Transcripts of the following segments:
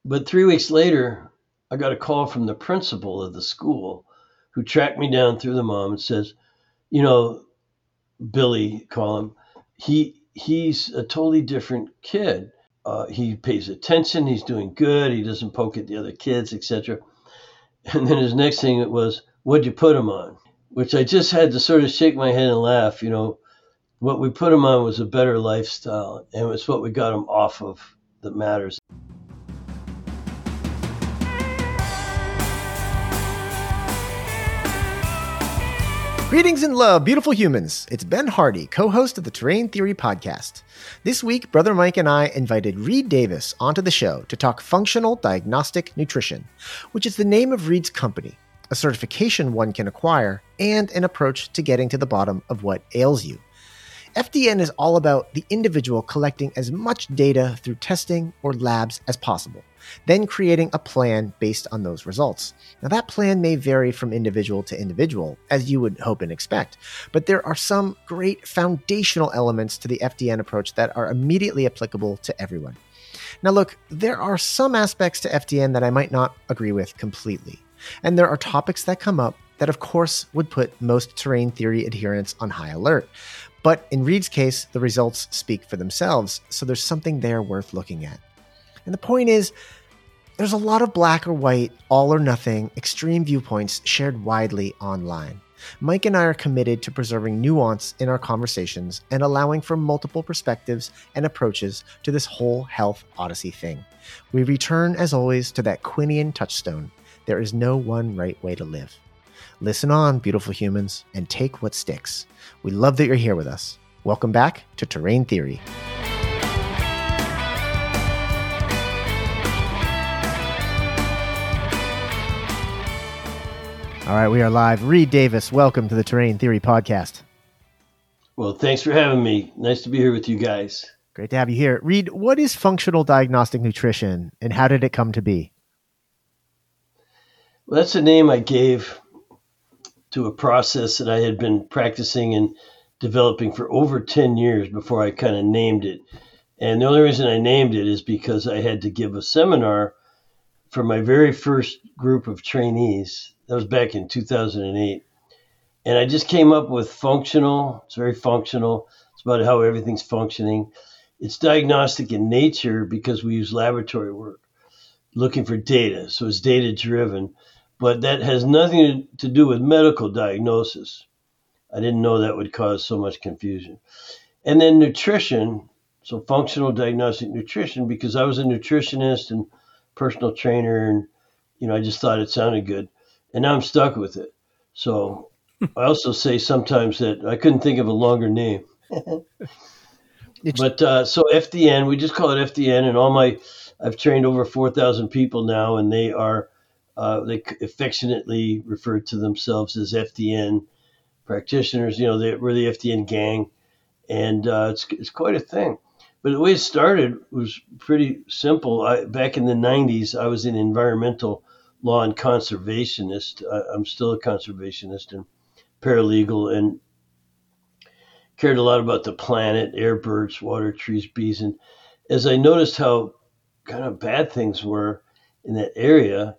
But 3 weeks later, I got a call from the principal of the school who tracked me down through the mom and says, you know, Billy, call him, he's a totally different kid. He pays attention. He's doing good. He doesn't poke at the other kids, etc. And then his next thing it was, what'd you put him on? Which I just had to sort of shake my head and laugh. You know, what we put him on was a better lifestyle, and it's what we got him off of that matters. Greetings and love, beautiful humans. It's Ben Hardy, co-host of the Terrain Theory podcast. This week, Brother Mike and I invited Reed Davis onto the show to talk functional diagnostic nutrition, which is the name of Reed's company, a certification one can acquire, and an approach to getting to the bottom of what ails you. FDN is all about the individual collecting as much data through testing or labs as possible, then creating a plan based on those results. Now, that plan may vary from individual to individual, as you would hope and expect, but there are some great foundational elements to the FDN approach that are immediately applicable to everyone. Now, look, there are some aspects to FDN that I might not agree with completely, and there are topics that come up that, of course, would put most terrain theory adherents on high alert. But in Reed's case, the results speak for themselves, so there's something there worth looking at. And the point is, there's a lot of black or white, all or nothing, extreme viewpoints shared widely online. Mike and I are committed to preserving nuance in our conversations and allowing for multiple perspectives and approaches to this whole health odyssey thing. We return, as always, to that Quinian touchstone. There is no one right way to live. Listen on, beautiful humans, and take what sticks. We love that you're here with us. Welcome back to Terrain Theory. All right, we are live. Reed Davis, welcome to the Terrain Theory podcast. Well, thanks for having me. Nice to be here with you guys. Great to have you here. Reed, what is functional diagnostic nutrition, and how did it come to be? Well, that's a name I gave to a process that I had been practicing and developing for over 10 years before I kind of named it. And the only reason I named it is because I had to give a seminar for my very first group of trainees. That was back in 2008. And I just came up with functional. It's very functional. It's about how everything's functioning. It's diagnostic in nature because we use laboratory work, looking for data. So it's data driven. But that has nothing to do with medical diagnosis. I didn't know that would cause so much confusion. And then nutrition, so functional diagnostic nutrition, because I was a nutritionist and personal trainer, and I just thought it sounded good. And now I'm stuck with it. So I also say sometimes that I couldn't think of a longer name. But so FDN, we just call it FDN, and I've trained over 4,000 people now, and they are they affectionately refer to themselves as FDN practitioners. We're the FDN gang, and it's quite a thing. But the way it started was pretty simple. Back in the 90s, I was an environmental law and conservationist. I'm still a conservationist and paralegal, and cared a lot about the planet, air, birds, water, trees, bees. And as I noticed how kind of bad things were in that area,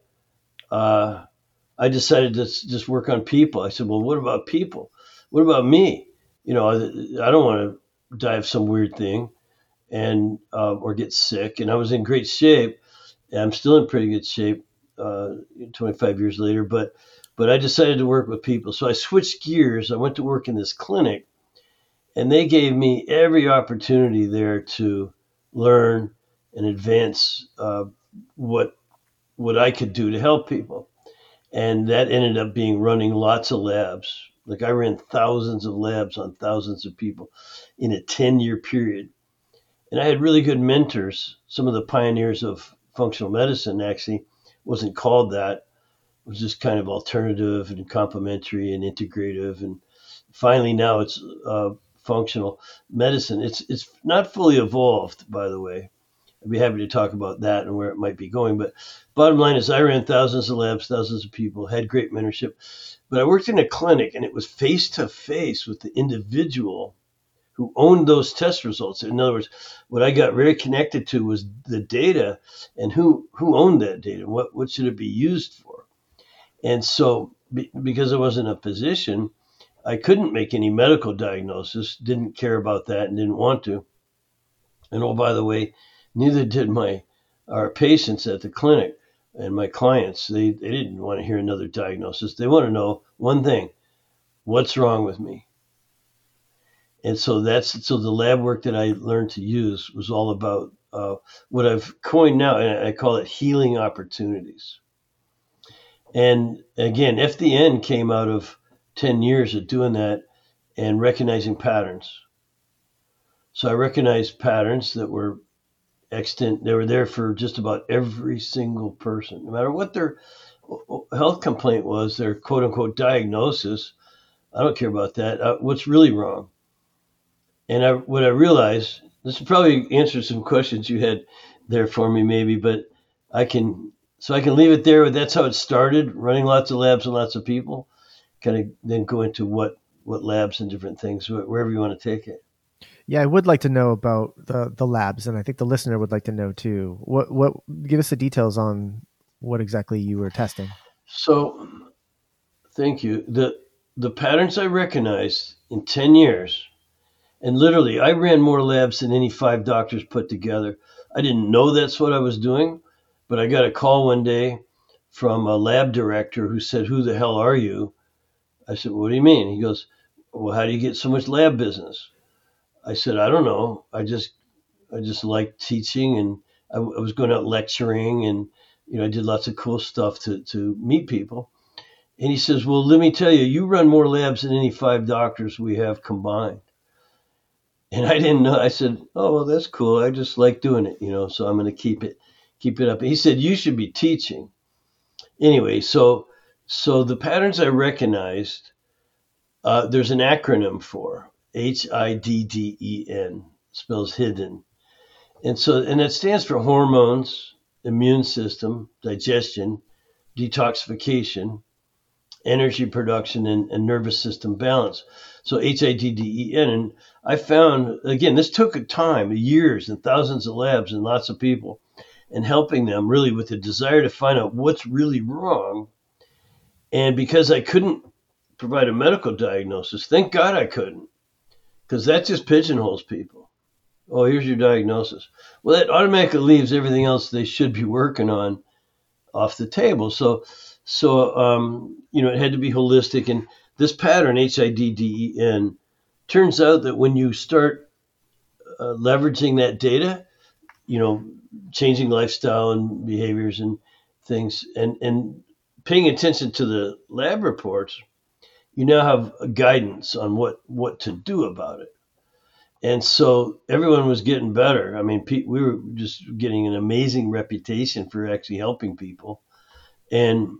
I decided to just work on people. I said, well, what about people? What about me? I don't want to die of some weird thing and or get sick. And I was in great shape. And I'm still in pretty good shape 25 years later. But I decided to work with people. So I switched gears. I went to work in this clinic, and they gave me every opportunity there to learn and advance what I could do to help people. And that ended up being running lots of labs. Like I ran thousands of labs on thousands of people in a 10-year period. And I had really good mentors. Some of the pioneers of functional medicine actually wasn't called that. It was just kind of alternative and complementary and integrative. And finally now it's functional medicine. It's not fully evolved, by the way. I'd be happy to talk about that and where it might be going. But bottom line is I ran thousands of labs, thousands of people, had great mentorship. But I worked in a clinic, and it was face-to-face with the individual who owned those test results. In other words, what I got very connected to was the data and who owned that data. What should it be used for? And so because I wasn't a physician, I couldn't make any medical diagnosis, didn't care about that and didn't want to. And oh, by the way, neither did our patients at the clinic and my clients. They didn't want to hear another diagnosis. They want to know one thing: what's wrong with me? And so the lab work that I learned to use was all about what I've coined now, and I call it healing opportunities. And again, FDN came out of 10 years of doing that and recognizing patterns. So I recognized patterns that were extant. They were there for just about every single person, no matter what their health complaint was, their quote unquote diagnosis. I don't care about that. What's really wrong? And what I realized, this will probably answer some questions you had there for me maybe, but I can leave it there. That's how it started, running lots of labs and lots of people. Kind of then go into what labs and different things, wherever you want to take it. Yeah, I would like to know about the labs, and I think the listener would like to know too. What give us the details on what exactly you were testing. So, thank you. The patterns I recognized in 10 years, and literally I ran more labs than any 5 doctors put together. I didn't know that's what I was doing, but I got a call one day from a lab director who said, "Who the hell are you?" I said, "What do you mean?" He goes, "Well, how do you get so much lab business?" I said, "I don't know. I just like teaching, and I was going out lecturing, and I did lots of cool stuff to meet people." And he says, "Well, let me tell you, you run more labs than any 5 doctors we have combined." And I didn't know. I said, "Oh, well, that's cool. I just like doing it, so I'm going to keep it up." And he said, "You should be teaching." Anyway, so the patterns I recognized, there's an acronym for HIDDEN, spells hidden. And it stands for hormones, immune system, digestion, detoxification, energy production, and nervous system balance. So HIDDEN. And I found, again, this took time, years and thousands of labs and lots of people, and helping them really with the desire to find out what's really wrong. And because I couldn't provide a medical diagnosis, thank God I couldn't, because that just pigeonholes people. Oh, here's your diagnosis. Well, that automatically leaves everything else they should be working on off the table. So it had to be holistic. And this pattern, HIDDEN, turns out that when you start leveraging that data, changing lifestyle and behaviors and things, and paying attention to the lab reports, you now have a guidance on what to do about it. And so everyone was getting better. I mean, we were just getting an amazing reputation for actually helping people. And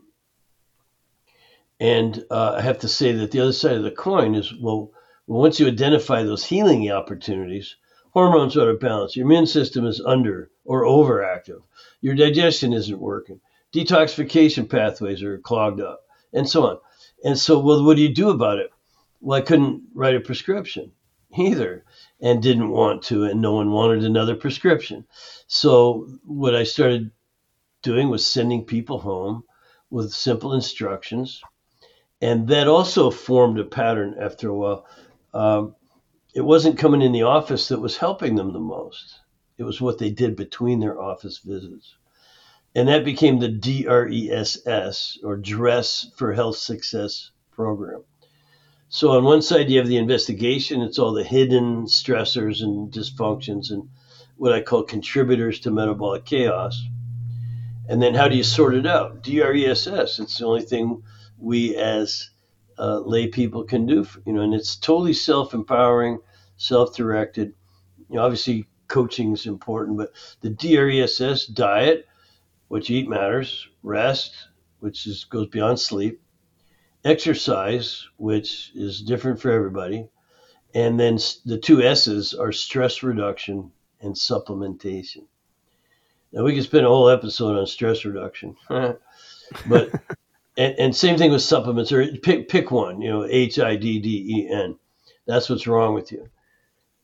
I have to say that the other side of the coin is, well, once you identify those healing opportunities, hormones are out of balance, your immune system is under or overactive, your digestion isn't working, detoxification pathways are clogged up, and so on. And so, well, what do you do about it? Well, I couldn't write a prescription either, and didn't want to, and no one wanted another prescription. So what I started doing was sending people home with simple instructions. And that also formed a pattern after a while. It wasn't coming in the office that was helping them the most. It was what they did between their office visits. And that became the DRESS, or Dress for Health Success program. So on one side, you have the investigation. It's all the hidden stressors and dysfunctions and what I call contributors to metabolic chaos. And then how do you sort it out? DRESS, it's the only thing we as lay people can do, and it's totally self-empowering, self-directed. Obviously coaching is important, but the DRESS, diet, what you eat matters, rest, which goes beyond sleep, exercise, which is different for everybody, and then the 2 S's are stress reduction and supplementation. Now we could spend a whole episode on stress reduction, but and same thing with supplements, or pick one, HIDDEN. That's what's wrong with you.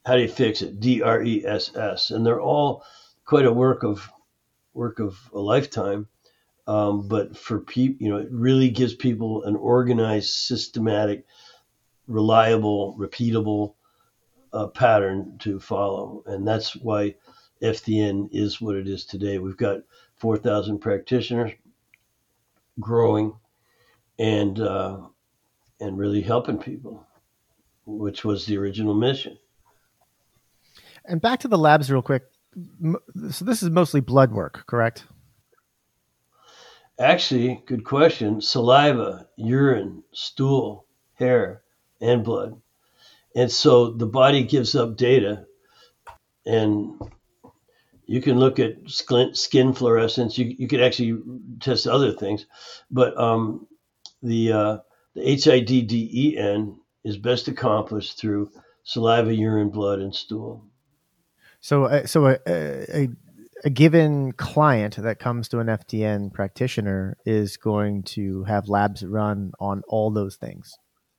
How do you fix it? DRESS, and they're all quite a work of a lifetime. But for people, it really gives people an organized, systematic, reliable, repeatable pattern to follow, and that's why FDN is what it is today. We've got 4,000 practitioners, growing, and really helping people, which was the original mission. And back to the labs real quick. So this is mostly blood work, correct? Actually, good question. Saliva, urine, stool, hair, and blood. And so the body gives up data, and you can look at skin fluorescence. You could actually test other things, but the HIDDEN is best accomplished through saliva, urine, blood, and stool. So a given client that comes to an FDN practitioner is going to have labs run on all those things.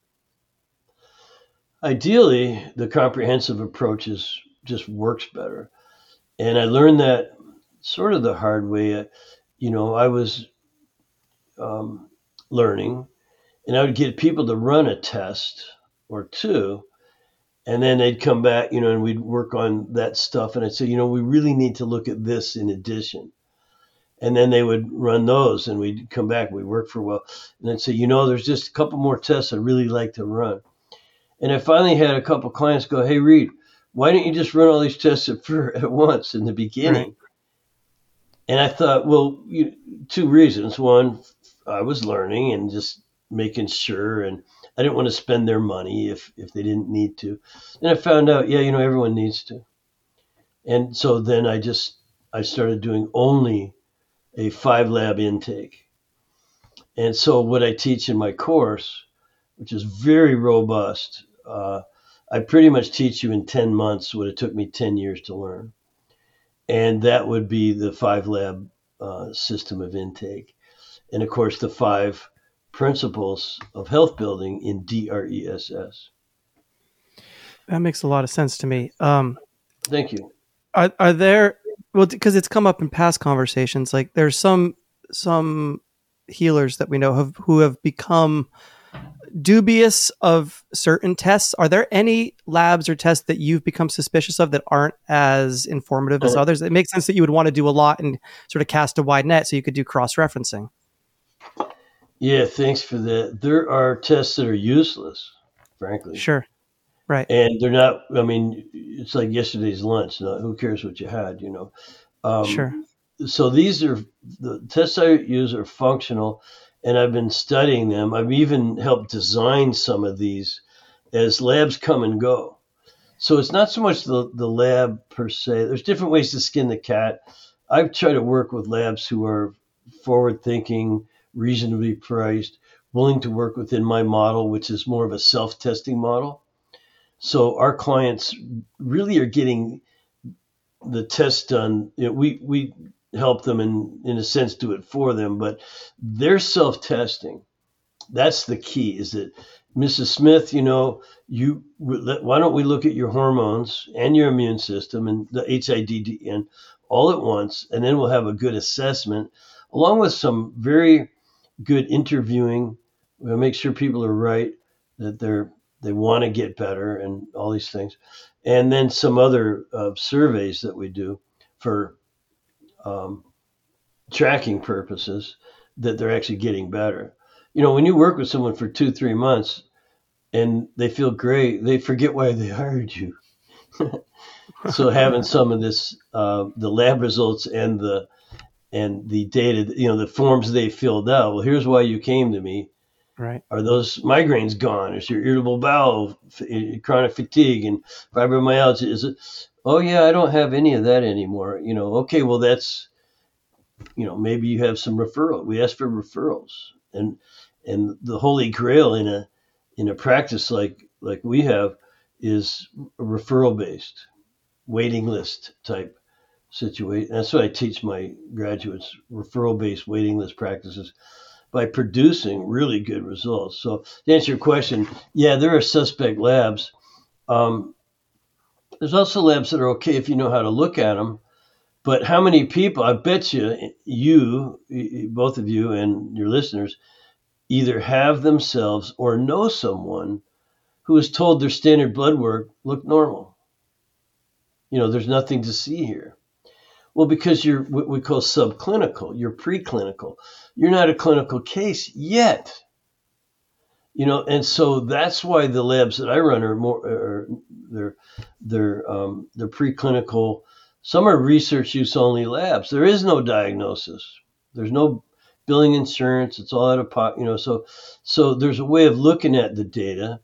Ideally, the comprehensive approach just works better. And I learned that sort of the hard way. I was learning, and I would get people to run a test or two, and then they'd come back, and we'd work on that stuff. And I'd say, we really need to look at this in addition. And then they would run those, and we'd come back, and we'd work for a while. And I'd say, there's just a couple more tests I'd really like to run. And I finally had a couple clients go, hey, Reed, why don't you just run all these tests at once in the beginning? Right. And I thought, well, two reasons. One, I was learning and just making sure, and I didn't want to spend their money if they didn't need to. And I found out, everyone needs to. And so then I started doing only a 5-lab intake. And so what I teach in my course, which is very robust, I pretty much teach you in 10 months what it took me 10 years to learn. And that would be the 5-lab system of intake. And of course, the 5 principles of health building in DRESS. That makes a lot of sense to me. Thank you. Are there, well, because it's come up in past conversations, like there's some healers that we know who have become dubious of certain tests. Are there any labs or tests that you've become suspicious of that aren't as informative as others? It makes sense that you would want to do a lot and sort of cast a wide net so you could do cross-referencing. Yeah, thanks for that. There are tests that are useless, frankly. Sure. Right. And they're not, it's like yesterday's lunch. Who cares what you had, Sure. So the tests I use are functional, and I've been studying them. I've even helped design some of these as labs come and go. So it's not so much the lab per se. There's different ways to skin the cat. I've tried to work with labs who are forward-thinking, reasonably priced, willing to work within my model, which is more of a self-testing model. So our clients really are getting the test done. We help them in a sense do it for them, but they're self-testing. That's the key, is that Mrs. Smith, why don't we look at your hormones and your immune system and the HIDDN all at once, and then we'll have a good assessment along with some very good interviewing. We'll make sure people are right, that they want to get better and all these things. And then some other surveys that we do for tracking purposes, that they're actually getting better. When you work with someone for 2-3 months and they feel great, they forget why they hired you. So having some of this, the lab results and the data, the forms they filled out. Well, here's why you came to me. Right. Are those migraines gone? Is your irritable bowel, chronic fatigue, and fibromyalgia? Is it? Oh yeah, I don't have any of that anymore. Okay, well that's, maybe you have some referral. We ask for referrals, and the holy grail in a practice like we have is referral based, waiting list type situation. That's what I teach my graduates: referral based waiting list practices, by producing really good results. So to answer your question, yeah, there are suspect labs. There's also labs that are okay if you know how to look at them. But how many people, I bet you, both of you and your listeners, either have themselves or know someone who is told their standard blood work looked normal. There's nothing to see here. Well, because you're what we call subclinical, you're preclinical. You're not a clinical case yet. And so that's why the labs that I run are more, they're preclinical. Some are research use only labs. There is no diagnosis. There's no billing insurance. It's all out of pocket. So there's a way of looking at the data.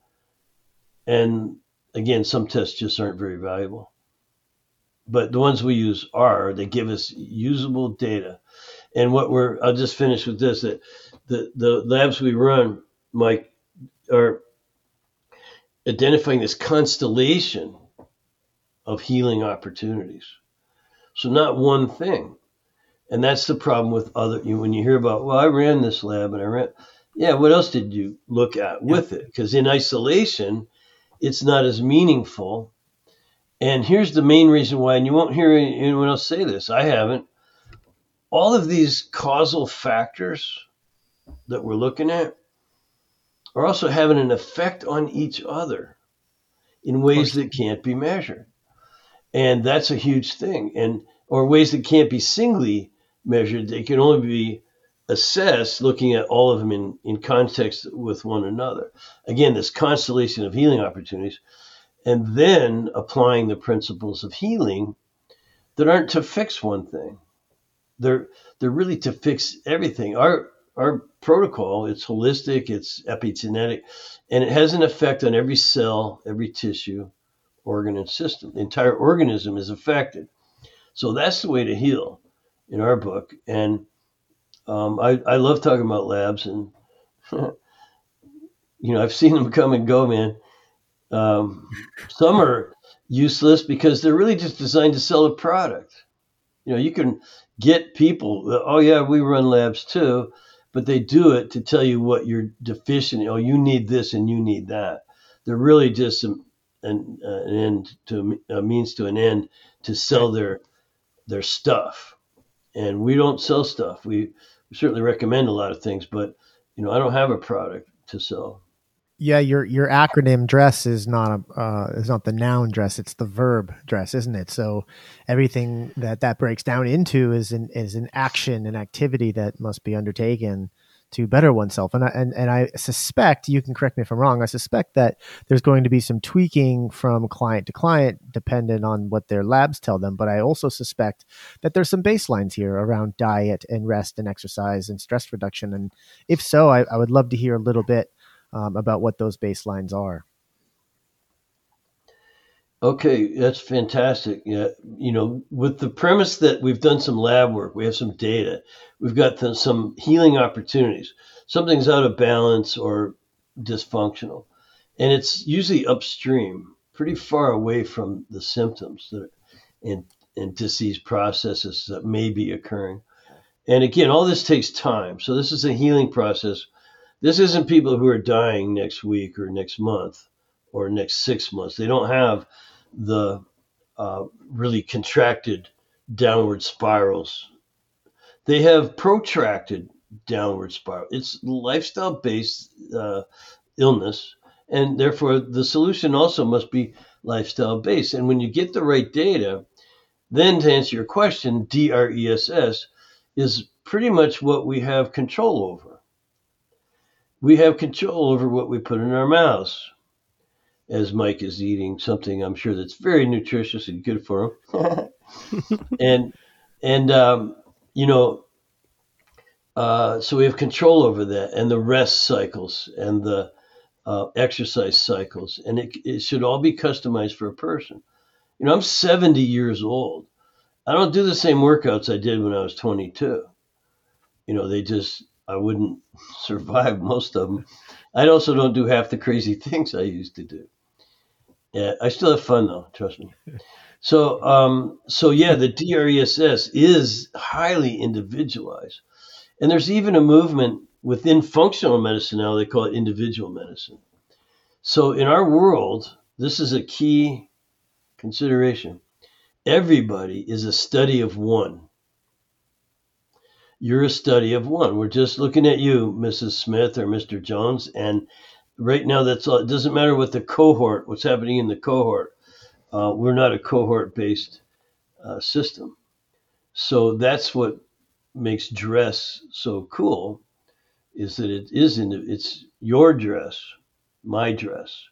And again, some tests just aren't very valuable. But the ones we use they give us usable data. And I'll just finish with this, that the labs we run, Mike, are identifying this constellation of healing opportunities. So not one thing. And that's the problem with when you hear about, well, I ran this lab and what else did you look at with it? Because in isolation, it's not as meaningful. And here's the main reason why, and you won't hear anyone else say this, I haven't. All of these causal factors that we're looking at are also having an effect on each other in ways that can't be measured. And that's a huge thing. Or ways that can't be singly measured. They can only be assessed looking at all of them in context with one another. Again, this constellation of healing opportunities, and then applying the principles of healing that aren't to fix one thing. They're really to fix everything. Our protocol, it's holistic, it's epigenetic, and it has an effect on every cell, every tissue, organ, and system. The entire organism is affected. So that's the way to heal in our book. And I love talking about labs, and I've seen them come and go, man. Some are useless because they're really just designed to sell a product. You can get people, oh yeah, we run labs too, but they do it to tell you what you're deficient in. Oh, you need this and you need that. They're really just a means to an end to sell their stuff. And we don't sell stuff. We certainly recommend a lot of things, but I don't have a product to sell. Yeah, your acronym DRESS is not the noun dress, it's the verb dress, isn't it? So everything that breaks down into is an action, an activity that must be undertaken to better oneself. And I suspect, you can correct me if I'm wrong, I suspect that there's going to be some tweaking from client to client dependent on what their labs tell them. But I also suspect that there's some baselines here around diet and rest and exercise and stress reduction. And if so, I would love to hear a little bit about what those baselines are. Okay, that's fantastic. Yeah, with the premise that we've done some lab work, we have some data, we've got some healing opportunities. Something's out of balance or dysfunctional, and it's usually upstream, pretty far away from the symptoms that and disease processes that may be occurring. And again, all this takes time. So this is a healing process. This isn't people who are dying next week or next month or next 6 months. They don't have the really contracted downward spirals. They have protracted downward spiral. It's lifestyle-based illness, and therefore the solution also must be lifestyle-based. And when you get the right data, then to answer your question, DRESS is pretty much what we have control over. We have control over what we put in our mouths, as Mike is eating something I'm sure that's very nutritious and good for him. So we have control over that, and the rest cycles and the exercise cycles, and it should all be customized for a person. I'm 70 years old. I don't do the same workouts I did when I was 22. I wouldn't survive most of them. I also don't do half the crazy things I used to do. Yeah, I still have fun though, trust me. So the DRESS is highly individualized. And there's even a movement within functional medicine now, they call it individual medicine. So in our world, this is a key consideration. Everybody is a study of one. You're a study of one. We're just looking at you, Mrs. Smith or Mr. Jones, and right now that's all. It doesn't matter what the cohort, what's happening in the cohort. We're not a cohort-based system. So that's what makes dress so cool, is that it's your dress, my dress,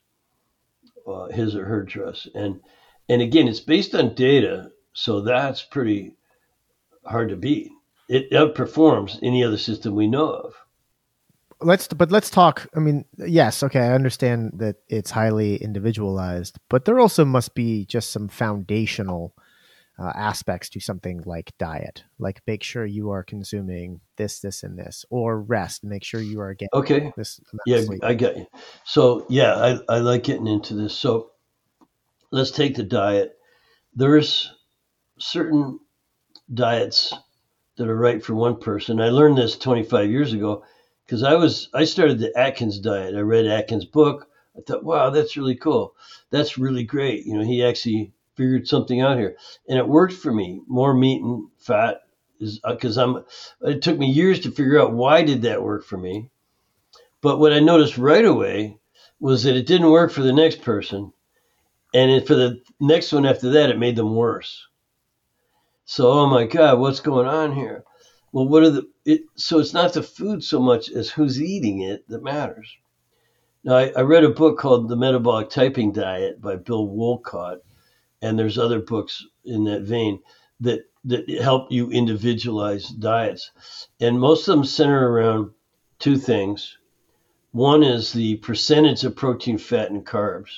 his or her dress, and again, it's based on data, so that's pretty hard to beat. It outperforms any other system we know of. Let's talk. I mean, yes, okay, I understand that it's highly individualized, but there also must be just some foundational aspects to something like diet, like make sure you are consuming this, and this, or rest, make sure you are getting this amount of sleep. I get you. So yeah, I like getting into this. So let's take the diet. There's certain diets that are right for one person. I learned this 25 years ago because I started the Atkins diet. I read Atkins' book. I thought, wow, that's really cool. That's really great. He actually figured something out here, and it worked for me. More meat and fat is because it took me years to figure out why did that work for me. But what I noticed right away was that it didn't work for the next person, and for the next one after that, it made them worse. So, oh my God, what's going on here? Well, so it's not the food so much as who's eating it that matters. Now, I read a book called The Metabolic Typing Diet by Bill Wolcott, and there's other books in that vein that help you individualize diets. And most of them center around two things. One is the percentage of protein, fat, and carbs.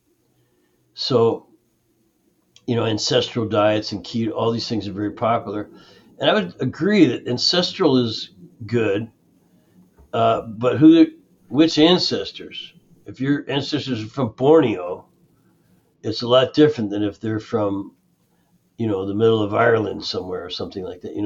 So, ancestral diets and keto, all these things are very popular. And I would agree that ancestral is good, but which ancestors? If your ancestors are from Borneo, it's a lot different than if they're from, the middle of Ireland somewhere or something like that.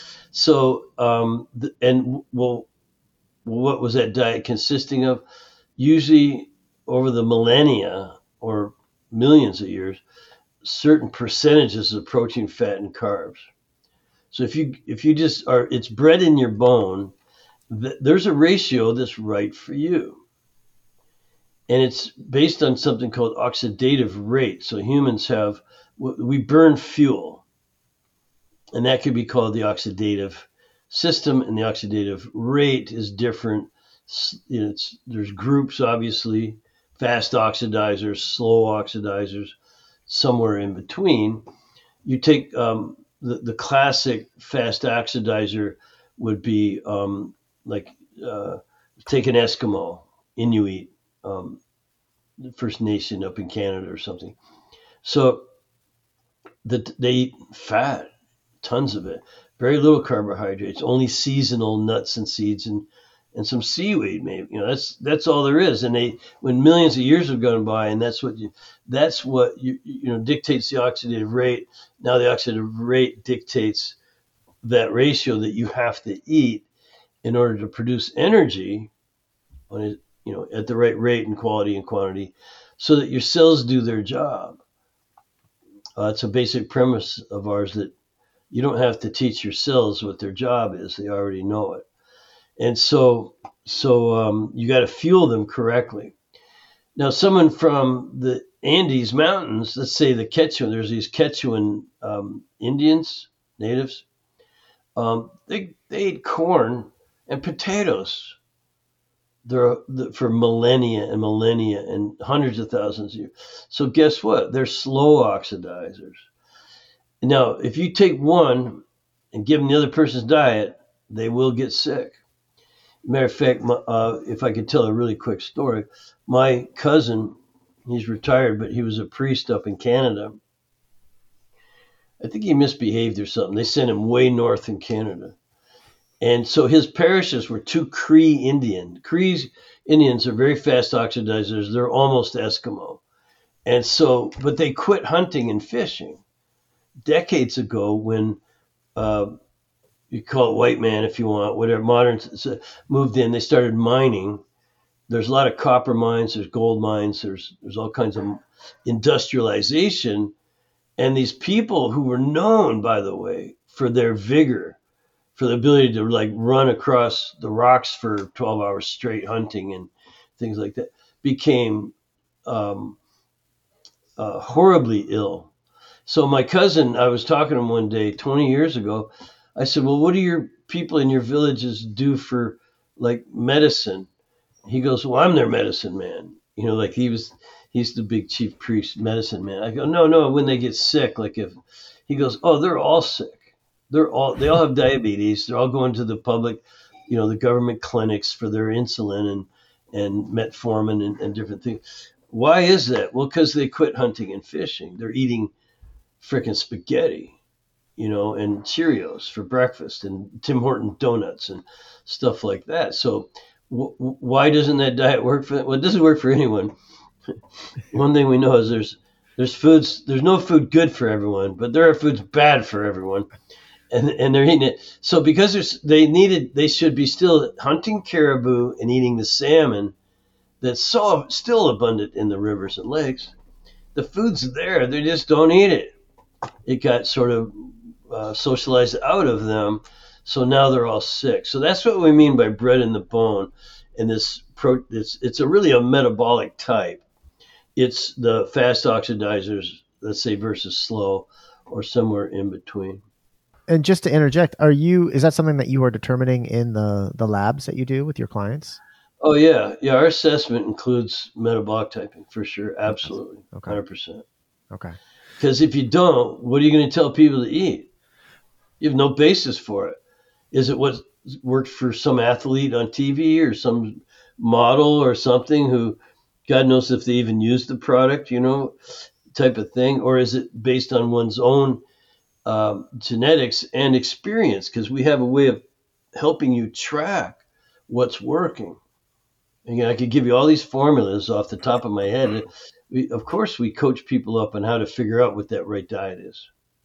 What was that diet consisting of? Usually over the millennia or millions of years, certain percentages of protein, fat, and carbs. So if you just it's bred in your bone, there's a ratio that's right for you. And it's based on something called oxidative rate. So humans we burn fuel, and that could be called the oxidative system, and the oxidative rate is different. There's groups, obviously, fast oxidizers, slow oxidizers, somewhere in between. You take the classic fast oxidizer would be take an Eskimo, Inuit, First Nation up in Canada or something. So they eat fat, tons of it, very little carbohydrates, only seasonal nuts and seeds and some seaweed, maybe. That's all there is. And when millions of years have gone by, and that's what dictates the oxidative rate. Now the oxidative rate dictates that ratio that you have to eat in order to produce energy at the right rate and quality and quantity, so that your cells do their job. It's a basic premise of ours that you don't have to teach your cells what their job is; they already know it. And so you got to fuel them correctly. Now, someone from the Andes Mountains, let's say the Quechuan, there's these Quechuan Indians, natives. They ate corn and potatoes. For millennia and hundreds of thousands of years. So guess what? They're slow oxidizers. Now, if you take one and give them the other person's diet, they will get sick. Matter of fact, if I could tell a really quick story, my cousin, he's retired, but he was a priest up in Canada. I think he misbehaved or something. They sent him way north in Canada. And so his parishes were too Cree Indian. Cree Indians are very fast oxidizers. They're almost Eskimo. And so, but they quit hunting and fishing decades ago when you call it white man if you want, whatever, moderns moved in. They started mining. There's a lot of copper mines. There's gold mines. There's all kinds of industrialization And these people who were known, by the way, for their vigor, for the ability to like run across the rocks for 12 hours straight hunting and things like that, became horribly ill. So my cousin, I was talking to him one day 20 years ago. I said, well, what do your people in your villages do for like medicine? He goes, well, I'm their medicine man. You know, like he's the big chief priest, medicine man. I go, no, when they get sick, like if he goes, oh, they're all sick. They all have diabetes. They're all going to the public, you know, the government clinics for their insulin and metformin and different things. Why is that? Well, because they quit hunting and fishing. They're eating frickin' spaghetti, you know, and Cheerios for breakfast and Tim Horton donuts and stuff like that. So why doesn't that diet work for them? Well, it doesn't work for anyone. One thing we know is there's no food good for everyone, but there are foods bad for everyone. And they're eating it. So because they should be still hunting caribou and eating the salmon that's so still abundant in the rivers and lakes. The food's there, they just don't eat it. It got sort of socialized out of them, so now they're all sick. So that's what we mean by bred in the bone. And it's really a metabolic type. It's the fast oxidizers, let's say, versus slow, or somewhere in between. And just to interject, is that something that you are determining in the labs that you do with your clients? Oh yeah. Our assessment includes metabolic typing for sure. Absolutely. Okay. 100%. Okay. Because if you don't, what are you going to tell people to eat? You have no basis for it. Is it what worked for some athlete on TV or some model or something who, God knows if they even use the product, you know, type of thing? Or is it based on one's own genetics and experience? Because we have a way of helping you track what's working. Again, I could give you all these formulas off the top of my head. Of course, we coach people up on how to figure out what that right diet is.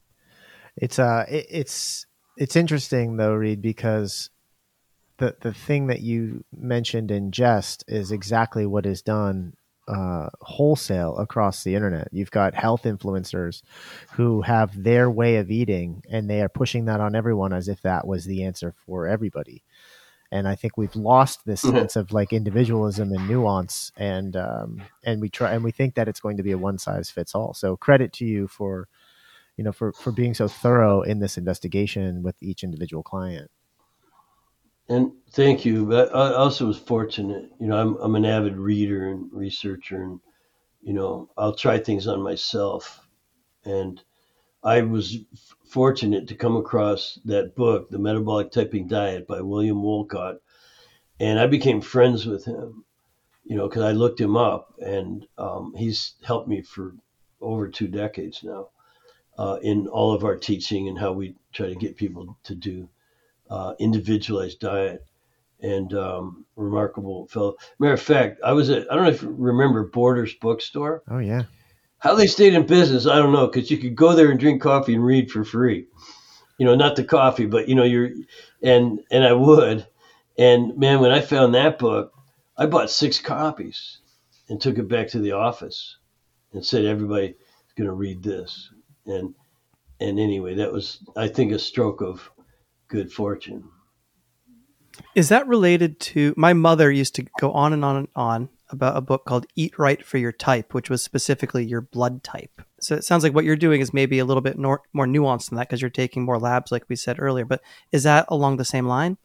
It's interesting though, Reed, because the thing that you mentioned in jest is exactly what is done wholesale across the internet. You've got health influencers who have their way of eating, and they are pushing that on everyone as if that was the answer for everybody. And I think we've lost this sense of like individualism and nuance, and we think that it's going to be a one size fits all. So credit to you for being so thorough in this investigation with each individual client. And thank you. But I also was fortunate. You know, I'm an avid reader and researcher, and you know, I'll try things on myself. And I was fortunate to come across that book, The Metabolic Typing Diet by William Wolcott. And I became friends with him, you know, because I looked him up, and he's helped me for over 2 decades now in all of our teaching and how we try to get people to do individualized diet. And remarkable fellow. Matter of fact, I don't know if you remember Borders Bookstore. Oh, yeah. How they stayed in business, I don't know, because you could go there and drink coffee and read for free. You know, not the coffee, but, you know, and I would. And, man, when I found that book, I bought 6 copies and took it back to the office and said, everybody's going to read this. And anyway, that was, I think, a stroke of good fortune. Is that related to, my mother used to go on and on and on about a book called Eat Right for Your Type, which was specifically your blood type. So it sounds like what you're doing is maybe a little bit more nuanced than that, because you're taking more labs, like we said earlier. But is that along the same line?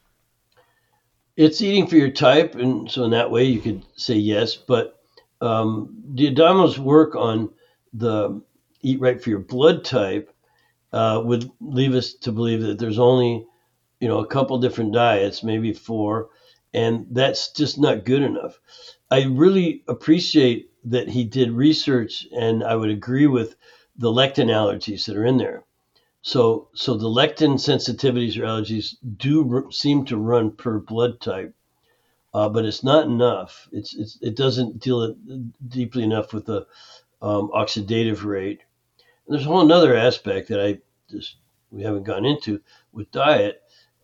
It's eating for your type, and so in that way you could say yes. But D'Adamo's work on the Eat Right for Your blood type would leave us to believe that there's only, you know, a couple different diets, maybe 4, and that's just not good enough. I really appreciate that he did research, and I would agree with the lectin allergies that are in there. So the lectin sensitivities or allergies do seem to run per blood type, but it's not enough. It doesn't deal deeply enough with the oxidative rate. And there's a whole other aspect that we haven't gone into with diet,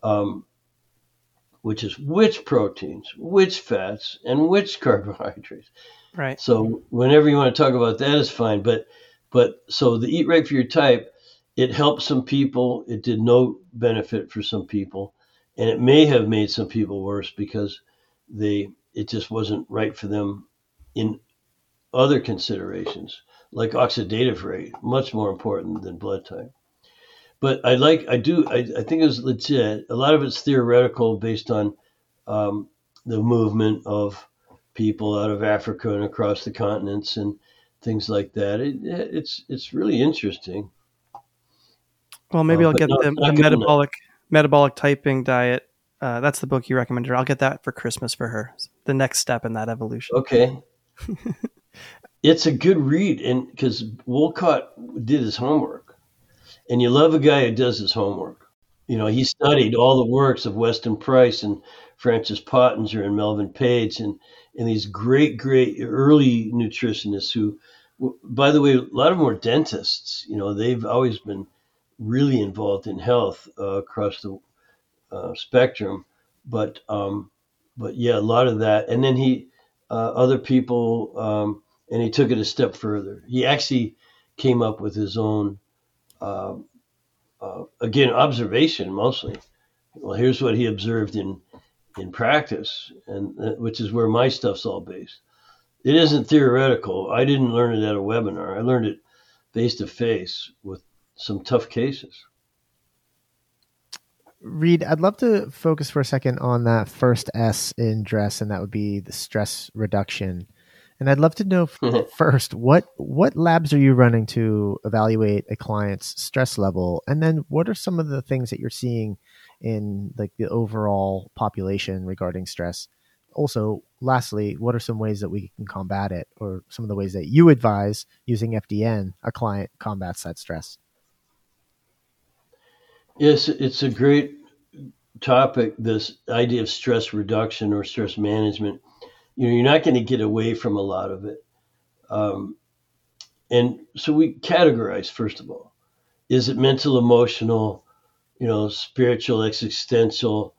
which is which proteins, which fats, and which carbohydrates. Right. So whenever you want to talk about that is fine, but But so the Eat Right for Your Type, it helped some people. It did no benefit for some people, and it may have made some people worse because it just wasn't right for them in other considerations, like oxidative rate, much more important than blood type. But I think it was legit. A lot of it's theoretical based on the movement of people out of Africa and across the continents and things like that. It's really interesting. Well, maybe I'll get no, the metabolic typing diet. That's the book you recommended. I'll get that for Christmas for her. The next step in that evolution. Okay. It's a good read, and because Wolcott did his homework, and you love a guy who does his homework. You know, he studied all the works of Weston Price and Francis Pottinger and Melvin Page and these great early nutritionists who, by the way, a lot of them were dentists. You know, they've always been really involved in health across the spectrum. But yeah, a lot of that. And then other people, and he took it a step further. He actually came up with his own, again, observation mostly. Well, here's what he observed in practice, and which is where my stuff's all based. It isn't theoretical. I didn't learn it at a webinar. I learned it face to face with some tough cases. Reed, I'd love to focus for a second on that first S in DRESS, and that would be the stress reduction. And I'd love to know first, what labs are you running to evaluate a client's stress level? And then what are some of the things that you're seeing in like the overall population regarding stress? Also, lastly, what are some ways that we can combat it, or some of the ways that you advise using FDN a client combats that stress? Yes, it's a great topic, this idea of stress reduction or stress management. You know, you're not going to get away from a lot of it. And so we categorize, first of all. Is it mental, emotional, spiritual, existential,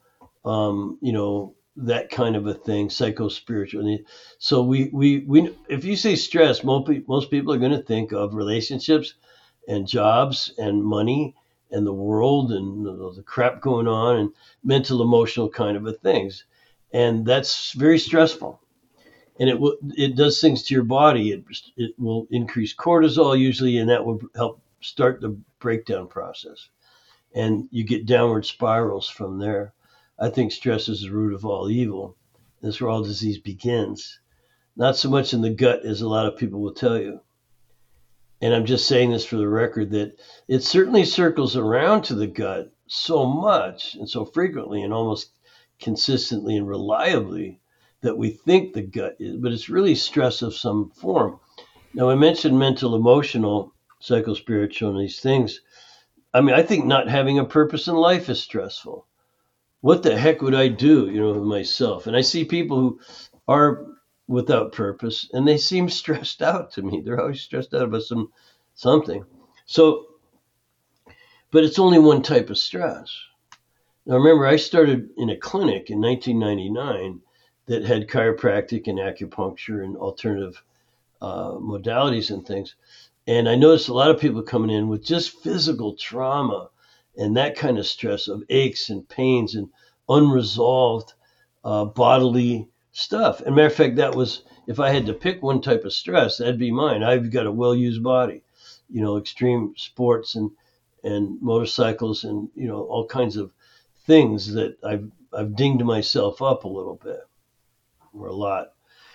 that kind of a thing, psycho-spiritual. So we if you say stress, most people are going to think of relationships and jobs and money and the world and the crap going on and mental, emotional kind of a things. And that's very stressful. And it does things to your body. It will increase cortisol usually, and that will help start the breakdown process. And you get downward spirals from there. I think stress is the root of all evil. That's where all disease begins. Not so much in the gut as a lot of people will tell you. And I'm just saying this for the record that it certainly circles around to the gut so much and so frequently and almost consistently and reliably that we think the gut is, but it's really stress of some form. Now, I mentioned mental, emotional, psychospiritual, and these things. I mean, I think not having a purpose in life is stressful. What the heck would I do, with myself? And I see people who are without purpose, and they seem stressed out to me. They're always stressed out about something. So, but it's only one type of stress. Now, remember, I started in a clinic in 1999 that had chiropractic and acupuncture and alternative modalities and things. And I noticed a lot of people coming in with just physical trauma and that kind of stress of aches and pains and unresolved bodily stuff. And matter of fact, that was, if I had to pick one type of stress, that'd be mine. I've got a well-used body, extreme sports and motorcycles and, all kinds of things that I've dinged myself up a little bit or a lot.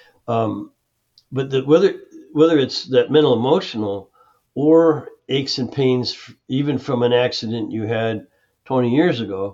But whether it's that mental, emotional, or aches and pains, even from an accident you had 20 years ago,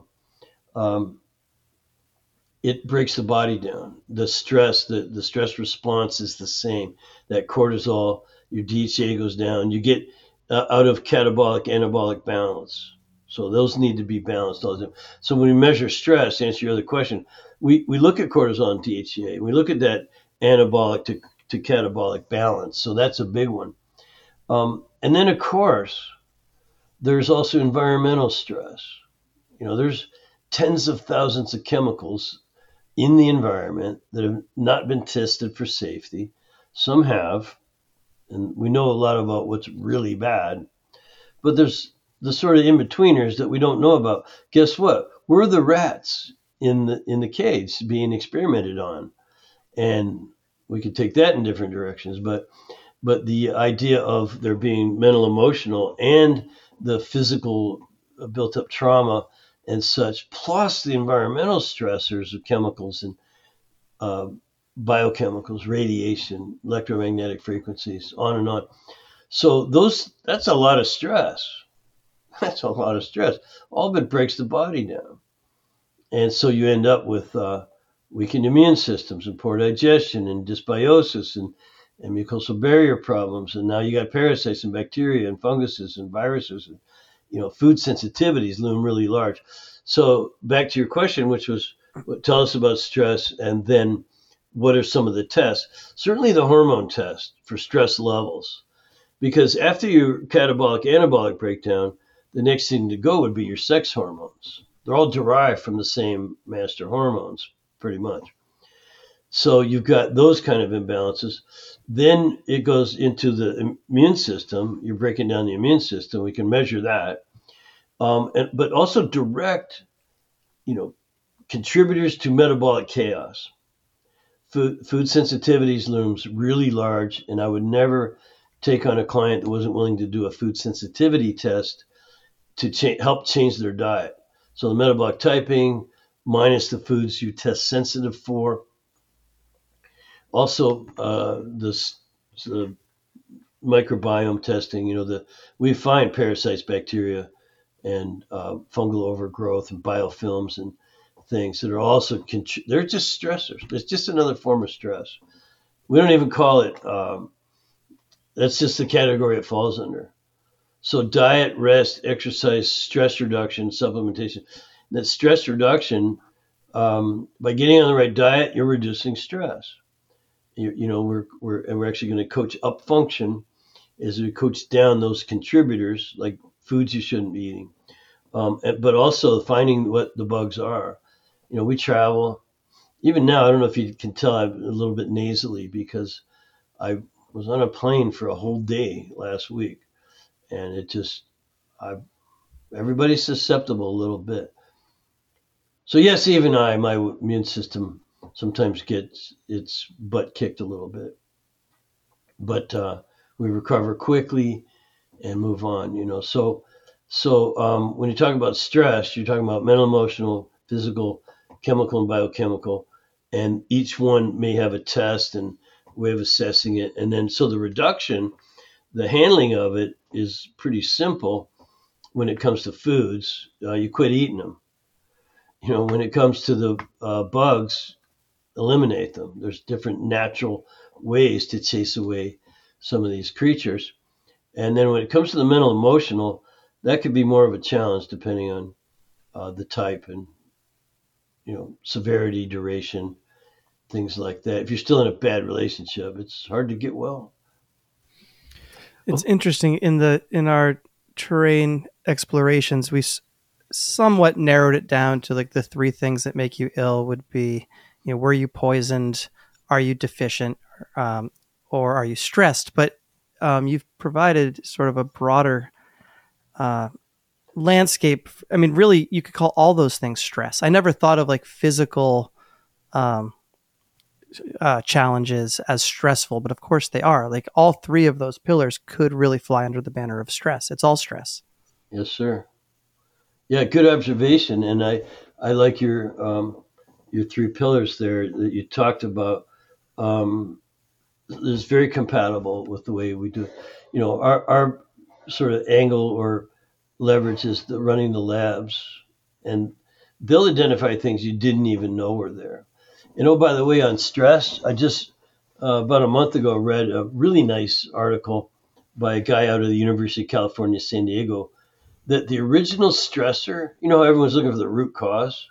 it breaks the body down. The stress, the stress response is the same. That cortisol, your DHA goes down. You get out of catabolic, anabolic balance. So those need to be balanced all the time. So when we measure stress, to answer your other question, we look at cortisol and DHA. We look at that anabolic to catabolic balance. So that's a big one. And then, of course, there's also environmental stress. There's tens of thousands of chemicals in the environment that have not been tested for safety. Some have, And we know a lot about what's really bad. But there's the sort of in-betweeners that we don't know about. Guess what? We're the rats in the cage being experimented on. And we could take that in different directions. But the idea of there being mental, emotional, and the physical built-up trauma and such, plus the environmental stressors of chemicals and biochemicals, radiation, electromagnetic frequencies, on and on. So that's a lot of stress. That's a lot of stress. All of it breaks the body down. And so you end up with weakened immune systems and poor digestion and dysbiosis and mucosal barrier problems. And now you got parasites and bacteria and funguses and viruses and, food sensitivities loom really large. So back to your question, which was, tell us about stress, and then what are some of the tests? Certainly the hormone test for stress levels, because after your catabolic anabolic breakdown, the next thing to go would be your sex hormones. They're all derived from the same master hormones, pretty much. So you've got those kind of imbalances. Then it goes into the immune system. You're breaking down the immune system. We can measure that. But also direct, contributors to metabolic chaos. Food sensitivities looms really large, and I would never take on a client that wasn't willing to do a food sensitivity test to help change their diet. So the metabolic typing minus the foods you test sensitive for. Also, the microbiome testing, we find parasites, bacteria, and fungal overgrowth and biofilms and things that are also, they're just stressors. It's just another form of stress. We don't even call it, that's just the category it falls under. So diet, rest, exercise, stress reduction, supplementation. That stress reduction, by getting on the right diet, you're reducing stress. We're actually going to coach up function as we coach down those contributors, like foods you shouldn't be eating, but also finding what the bugs are. We travel. Even now, I don't know if you can tell, I'm a little bit nasally because I was on a plane for a whole day last week, and everybody's susceptible a little bit. So yes, even my immune system sometimes gets its butt kicked a little bit, but we recover quickly and move on. So when you talk about stress, you're talking about mental, emotional, physical, chemical, and biochemical, and each one may have a test and way of assessing it. And then so the reduction, the handling of it is pretty simple. When it comes to foods, you quit eating them. When it comes to the bugs, eliminate them. There's different natural ways to chase away some of these creatures. And then when it comes to the mental, emotional, that could be more of a challenge depending on the type and, severity, duration, things like that. If you're still in a bad relationship, it's hard to get well. It's interesting in our terrain explorations, we somewhat narrowed it down to like the three things that make you ill would be, were you poisoned? Are you deficient? Or are you stressed? But you've provided sort of a broader landscape. I mean, really, you could call all those things stress. I never thought of like physical challenges as stressful, but of course they are. Like all three of those pillars could really fly under the banner of stress. It's all stress. Yes, sir. Yeah, good observation. And I like your three pillars there that you talked about. Is very compatible with the way we do it. Our sort of angle or leverage is running the labs, and they'll identify things you didn't even know were there. And oh, by the way, on stress, I just about a month ago read a really nice article by a guy out of the University of California, San Diego, that the original stressor, how everyone's looking for the root cause.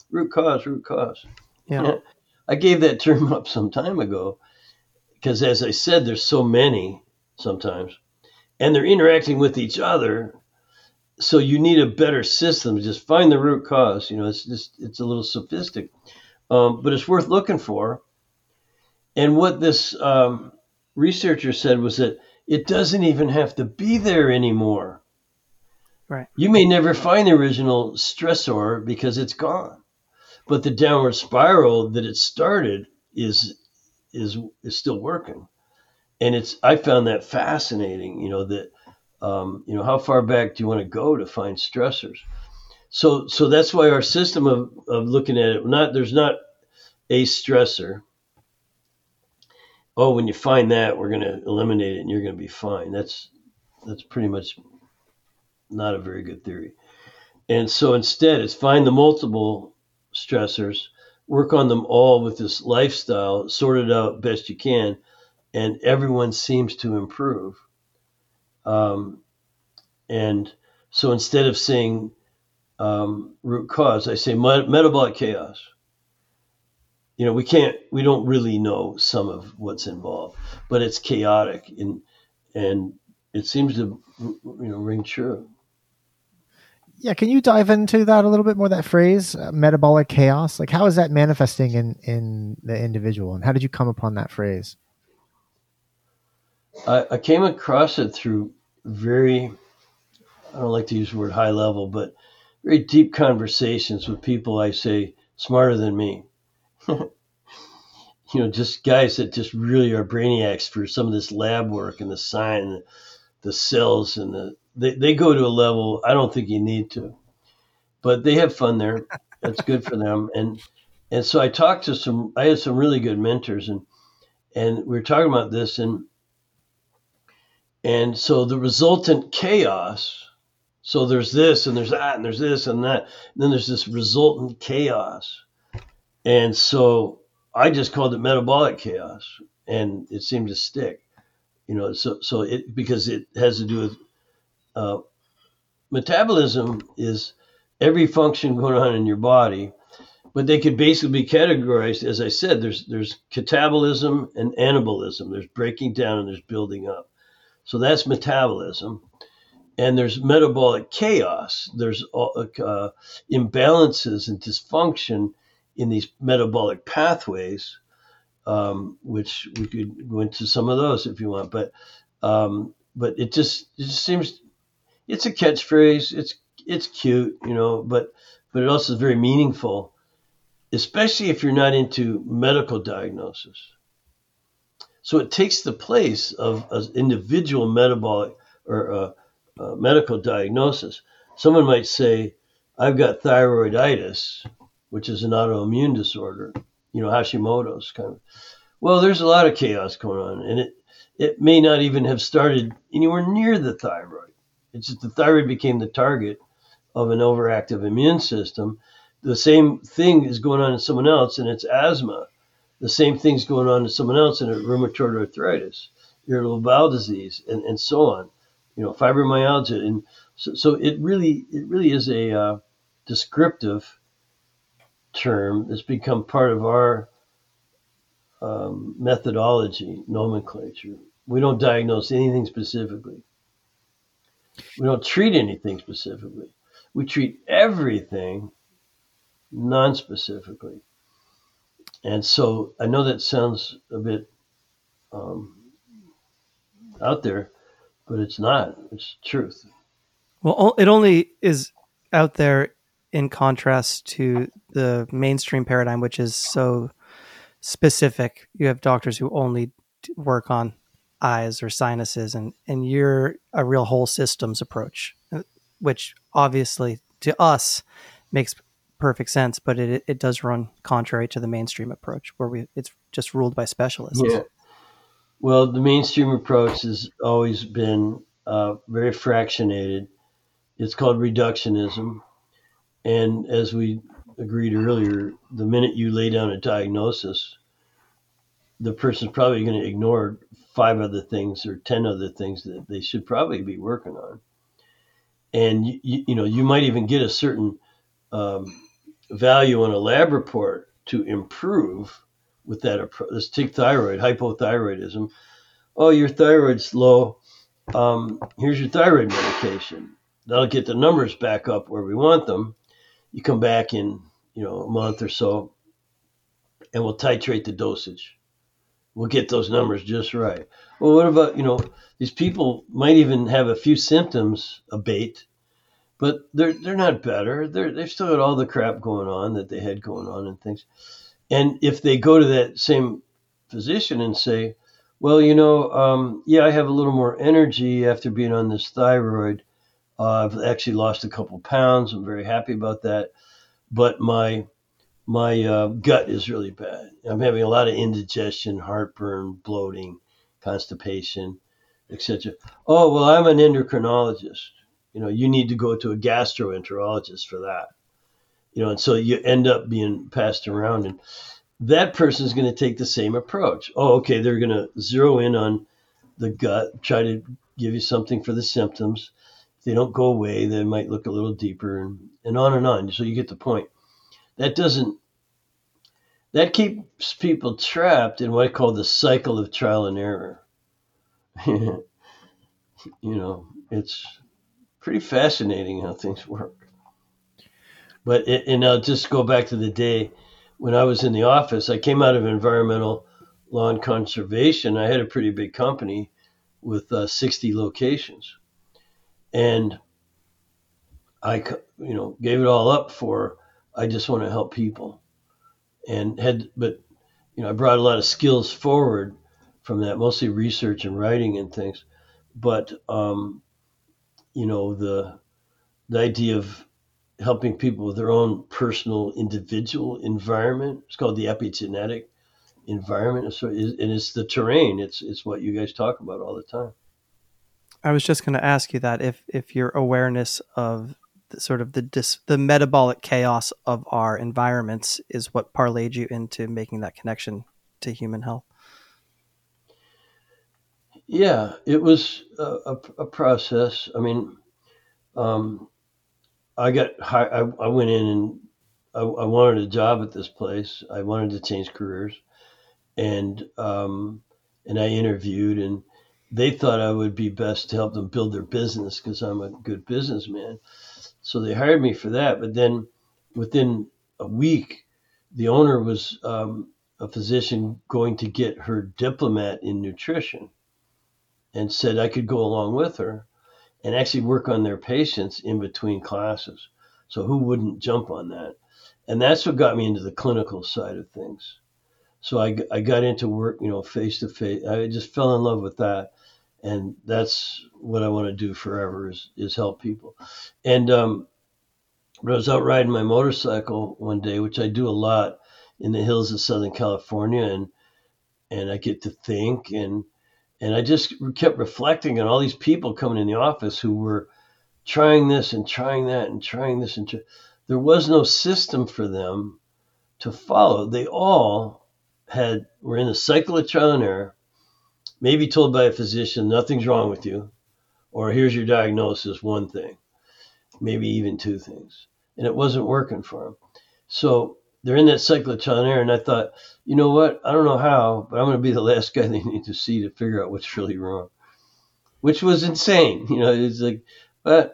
Yeah. I gave that term up some time ago because, as I said, there's so many sometimes, and they're interacting with each other. So you need a better system to just find the root cause. It's a little sophisticated, but it's worth looking for. And what this researchers said was that it doesn't even have to be there anymore. Right. You may never find the original stressor because it's gone, but the downward spiral that it started is still working, and I found that fascinating. That how far back do you want to go to find stressors? So that's why our system of looking at it, there's not a stressor. Oh, when you find that, we're going to eliminate it and you're going to be fine. That's pretty much not a very good theory. And so instead, it's find the multiple stressors, work on them all with this lifestyle, sort it out best you can, and everyone seems to improve. And so instead of saying root cause, I say metabolic chaos. We don't really know some of what's involved, but it's chaotic and it seems to, ring true. Yeah. Can you dive into that a little bit more, that phrase, metabolic chaos? Like, how is that manifesting in the individual, and how did you come upon that phrase? I came across it through I don't like to use the word high level, but very deep conversations with people I say smarter than me. Just guys that just really are brainiacs for some of this lab work and the science, the cells, and they go to a level I don't think you need to, but they have fun there. That's good for them. And so I had some really good mentors, and we were talking about this, and so the resultant chaos. So there's this and there's that and there's this and that. And then there's this resultant chaos. And so I just called it metabolic chaos, and it seemed to stick. Because it has to do with metabolism is every function going on in your body, but they could basically be categorized, as I said, there's catabolism and anabolism. There's breaking down and there's building up. So that's metabolism. And there's metabolic chaos. There's imbalances and dysfunction in these metabolic pathways, which we could go into some of those if you want. But it just seems it's a catchphrase. It's cute, but it also is very meaningful, especially if you're not into medical diagnosis. So it takes the place of an individual metabolic or medical diagnosis. Someone might say, I've got thyroiditis, which is an autoimmune disorder, Hashimoto's kind of. Well, there's a lot of chaos going on, and it may not even have started anywhere near the thyroid. It's just the thyroid became the target of an overactive immune system. The same thing is going on in someone else, and it's asthma. The same thing's going on in someone else, and it's rheumatoid arthritis, irritable bowel disease, and so on. Fibromyalgia, and so it really is a descriptive term that's become part of our methodology, nomenclature. We don't diagnose anything specifically. We don't treat anything specifically. We treat everything non-specifically. And so I know that sounds a bit out there, but it's not. It's truth. Well, it only is out there in contrast to the mainstream paradigm, which is so specific. You have doctors who only work on eyes or sinuses, and you're a real whole systems approach, which obviously to us makes perfect sense, but it does run contrary to the mainstream approach where it's just ruled by specialists. Yeah. Well, the mainstream approach has always been very fractionated. It's called reductionism. And as we agreed earlier, the minute you lay down a diagnosis, the person's probably going to ignore 5 other things or 10 other things that they should probably be working on. And you might even get a certain value on a lab report to improve with that approach. Let's take thyroid, hypothyroidism. Oh, your thyroid's low. Here's your thyroid medication. That'll get the numbers back up where we want them. You come back in, a month or so, and we'll titrate the dosage. we'll get those numbers just right. Well, what about, these people might even have a few symptoms abate, but they're not better. They've still got all the crap going on that they had going on and things. And if they go to that same physician and say, well, I have a little more energy after being on this thyroid. I've actually lost a couple pounds. I'm very happy about that. But my gut is really bad. I'm having a lot of indigestion, heartburn, bloating, constipation, etc. Oh, well, I'm an endocrinologist. You need to go to a gastroenterologist for that. And so you end up being passed around, and that person is going to take the same approach. Oh, okay, they're going to zero in on the gut, try to give you something for the symptoms. If they don't go away, they might look a little deeper, and on and on. So you get the point. That keeps people trapped in what I call the cycle of trial and error. It's pretty fascinating how things work. But and I'll just go back to the day when I was in the office. I came out of environmental law and conservation. I had a pretty big company with 60 locations, and I gave it all up for I just want to help people, but I brought a lot of skills forward from that, mostly research and writing and things. But the idea of helping people with their own personal individual environment. It's called the epigenetic environment. So and it's the terrain. It's what you guys talk about all the time. I was just going to ask you that if your awareness of the metabolic chaos of our environments is what parlayed you into making that connection to human health. Yeah, it was a process. I mean, I went in and I wanted a job at this place. I wanted to change careers, and I interviewed, and they thought I would be best to help them build their business because I'm a good businessman. So they hired me for that. But then within a week, the owner was a physician going to get her diplomat in nutrition, and said I could go along with her and actually work on their patients in between classes. So who wouldn't jump on that? And that's what got me into the clinical side of things. So I got into work, face to face. I just fell in love with that. And that's what I want to do forever is help people. And when I was out riding my motorcycle one day, which I do a lot in the hills of Southern California, and I get to think, and I just kept reflecting on all these people coming in the office who were trying this and trying that and trying this. There was no system for them to follow. They all were in a cycle of trial and error, maybe told by a physician, nothing's wrong with you, or here's your diagnosis, one thing, maybe even two things. And it wasn't working for them. So they're in that cycle of trial and error. And I thought, you know what? I don't know how, but I'm going to be the last guy they need to see to figure out what's really wrong, which was insane. It's like, but,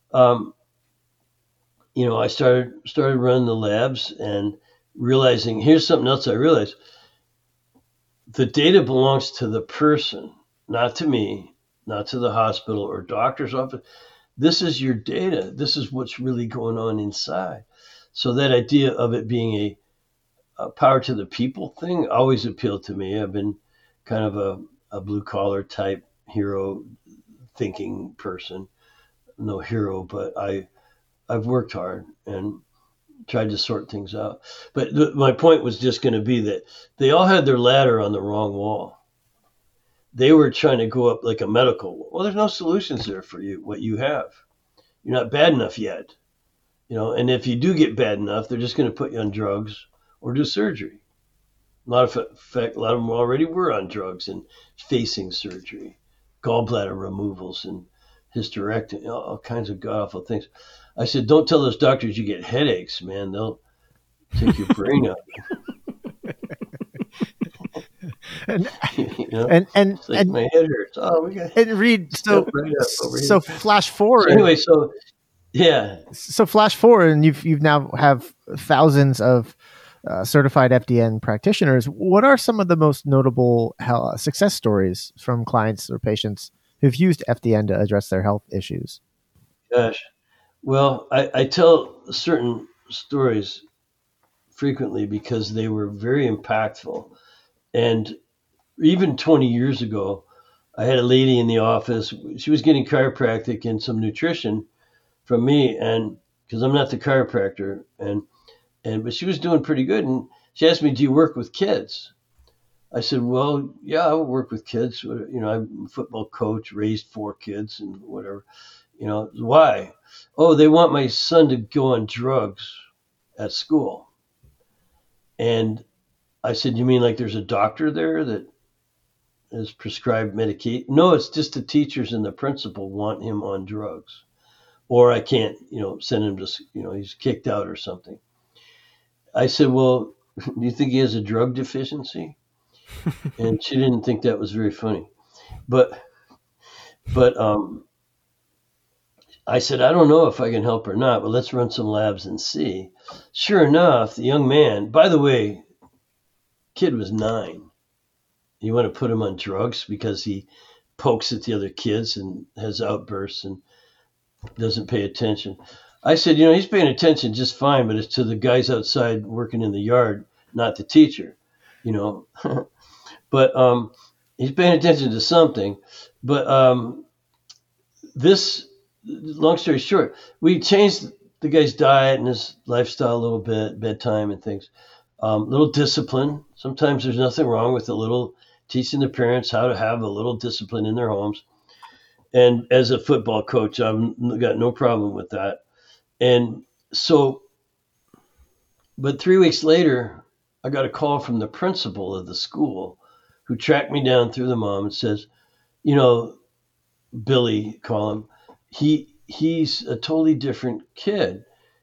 I started running the labs and realizing, here's something else I realized. The data belongs to the person, not to me, not to the hospital or doctor's office. This is your data. This is what's really going on inside. So that idea of it being a power to the people thing always appealed to me. I've been kind of a blue collar type hero thinking person. No hero, but I've worked hard and tried to sort things out. But my point was just going to be that they all had their ladder on the wrong wall. They were trying to go up like a medical wall. Well, there's no solutions there for you, what you have. You're not bad enough yet. And if you do get bad enough, they're just going to put you on drugs or do surgery. A lot of them already were on drugs and facing surgery, gallbladder removals and hysterectomy, all kinds of god-awful things. I said, don't tell those doctors you get headaches, man. They'll take your brain out. And my head hurts. Oh, we got. And Reed, so flash forward. So anyway, yeah. So flash forward, and you've now have thousands of certified FDN practitioners. What are some of the most notable success stories from clients or patients who've used FDN to address their health issues? Gosh, well, I tell certain stories frequently because they were very impactful. And even 20 years ago, I had a lady in the office. She was getting chiropractic and some nutrition from me, and because I'm not the chiropractor, but she was doing pretty good. And she asked me, "Do you work with kids?" I said, "Well, yeah, I work with kids. I'm a football coach, raised 4 kids, and whatever. Why? Oh, they want my son to go on drugs at school." And I said, "You mean like there's a doctor there that has prescribed medication?" "No, it's just the teachers and the principal want him on drugs, or I can't, send him to, he's kicked out or something." I said, "Well, do you think he has a drug deficiency?" And she didn't think that was very funny, but I said, "I don't know if I can help or not, but let's run some labs and see." Sure enough, the young man, by the way, kid was 9. You want to put him on drugs because he pokes at the other kids and has outbursts and doesn't pay attention. I said, he's paying attention just fine, but it's to the guys outside working in the yard, not the teacher, But he's paying attention to something. But this, long story short, we changed the guy's diet and his lifestyle a little bit, bedtime and things. Little discipline. Sometimes there's nothing wrong with a little teaching the parents how to have a little discipline in their homes. And as a football coach, I've got no problem with that. And so, but 3 weeks later, I got a call from the principal of the school who tracked me down through the mom and says, Billy, call him, he's a totally different kid.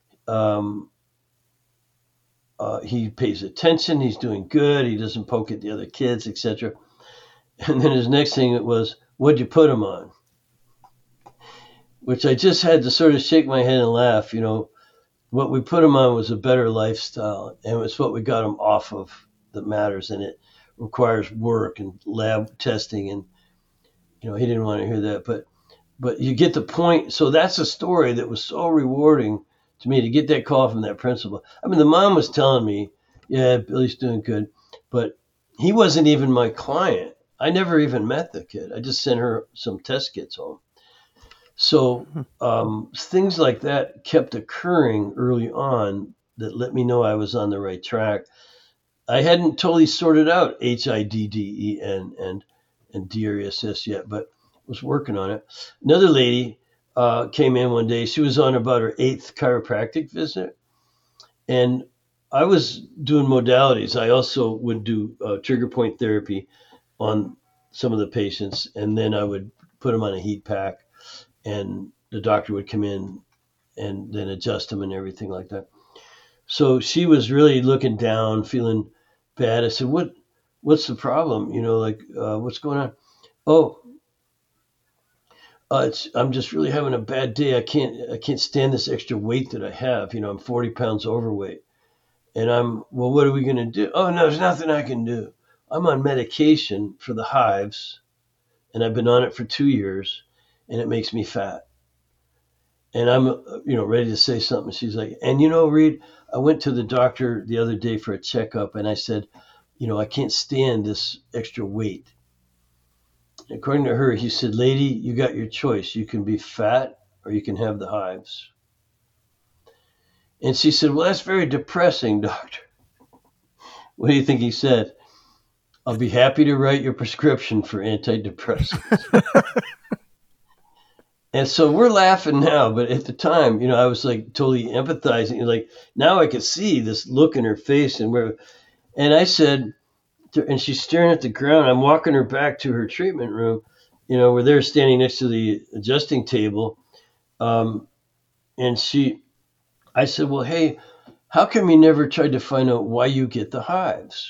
He pays attention. He's doing good. He doesn't poke at the other kids, etc. And then his next thing was, "What'd you put him on?" Which I just had to sort of shake my head and laugh. What we put him on was a better lifestyle, and it's what we got him off of that matters, and it requires work and lab testing, and he didn't want to hear that, but you get the point. So that's a story that was so rewarding to me to get that call from that principal. I mean, the mom was telling me, "Yeah, Billy's doing good," but he wasn't even my client. I never even met the kid. I just sent her some test kits home. So things like that kept occurring early on that let me know I was on the right track. I hadn't totally sorted out HIDDEN and DRSS yet, but was working on it. Another lady came in one day. She was on about her 8th chiropractic visit. And I was doing modalities. I also would do trigger point therapy on some of the patients. And then I would put them on a heat pack. And the doctor would come in and then adjust them and everything like that. So she was really looking down, feeling bad. I said, what's the problem? What's going on? "Oh, I'm just really having a bad day. I can't stand this extra weight that I have. I'm 40 pounds overweight." And well, what are we going to do? "Oh, no, there's nothing I can do. I'm on medication for the hives, and I've been on it for 2 years, and it makes me fat." And I'm, ready to say something. She's like, "And Reed, I went to the doctor the other day for a checkup, and I said, I can't stand this extra weight." According to her, he said, "Lady, you got your choice. You can be fat or you can have the hives." And she said, "Well, that's very depressing, doctor." What do you think he said? "I'll be happy to write your prescription for antidepressants." And so we're laughing now, but at the time, I was like totally empathizing. Like now I could see this look in her face, and I said, and she's staring at the ground. I'm walking her back to her treatment room, where they're standing next to the adjusting table. And I said, "Well, hey, how come you never tried to find out why you get the hives?"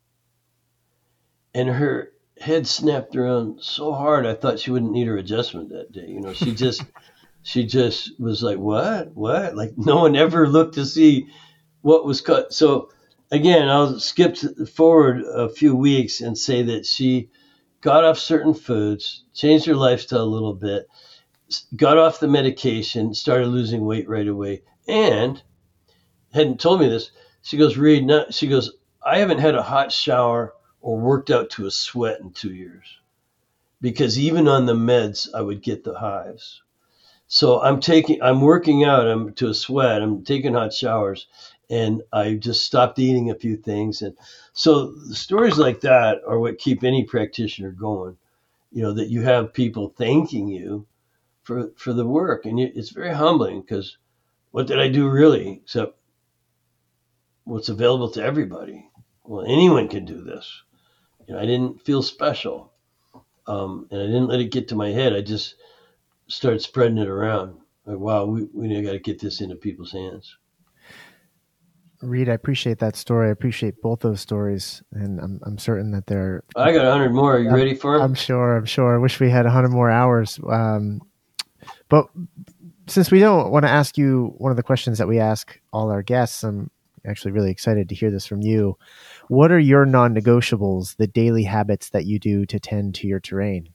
And her head snapped around so hard, I thought she wouldn't need her adjustment that day. She just was like, what? Like no one ever looked to see what was cut. So again, I'll skip forward a few weeks and say that she got off certain foods, changed her lifestyle a little bit, got off the medication, started losing weight right away, and hadn't told me this. She goes, Reed, she goes, I haven't had a hot shower or worked out to a sweat in 2 years because even on the meds, I would get the hives. So I'm working out, I'm to a sweat, I'm taking hot showers, and I just stopped eating a few things. And so the stories like that are what keep any practitioner going, that you have people thanking you for the work. And it's very humbling because what did I do really except what's available to everybody? Well, anyone can do this. I didn't feel special. And I didn't let it get to my head. I just started spreading it around. Like, wow, we got to get this into people's hands. Reed, I appreciate that story. I appreciate both those stories, and I'm certain that they're. I got 100 more. Are you ready for them? I'm sure. I wish we had 100 more hours. But since we don't want to ask you one of the questions that we ask all our guests, I'm actually really excited to hear this from you. What are your non-negotiables, the daily habits that you do to tend to your terrain?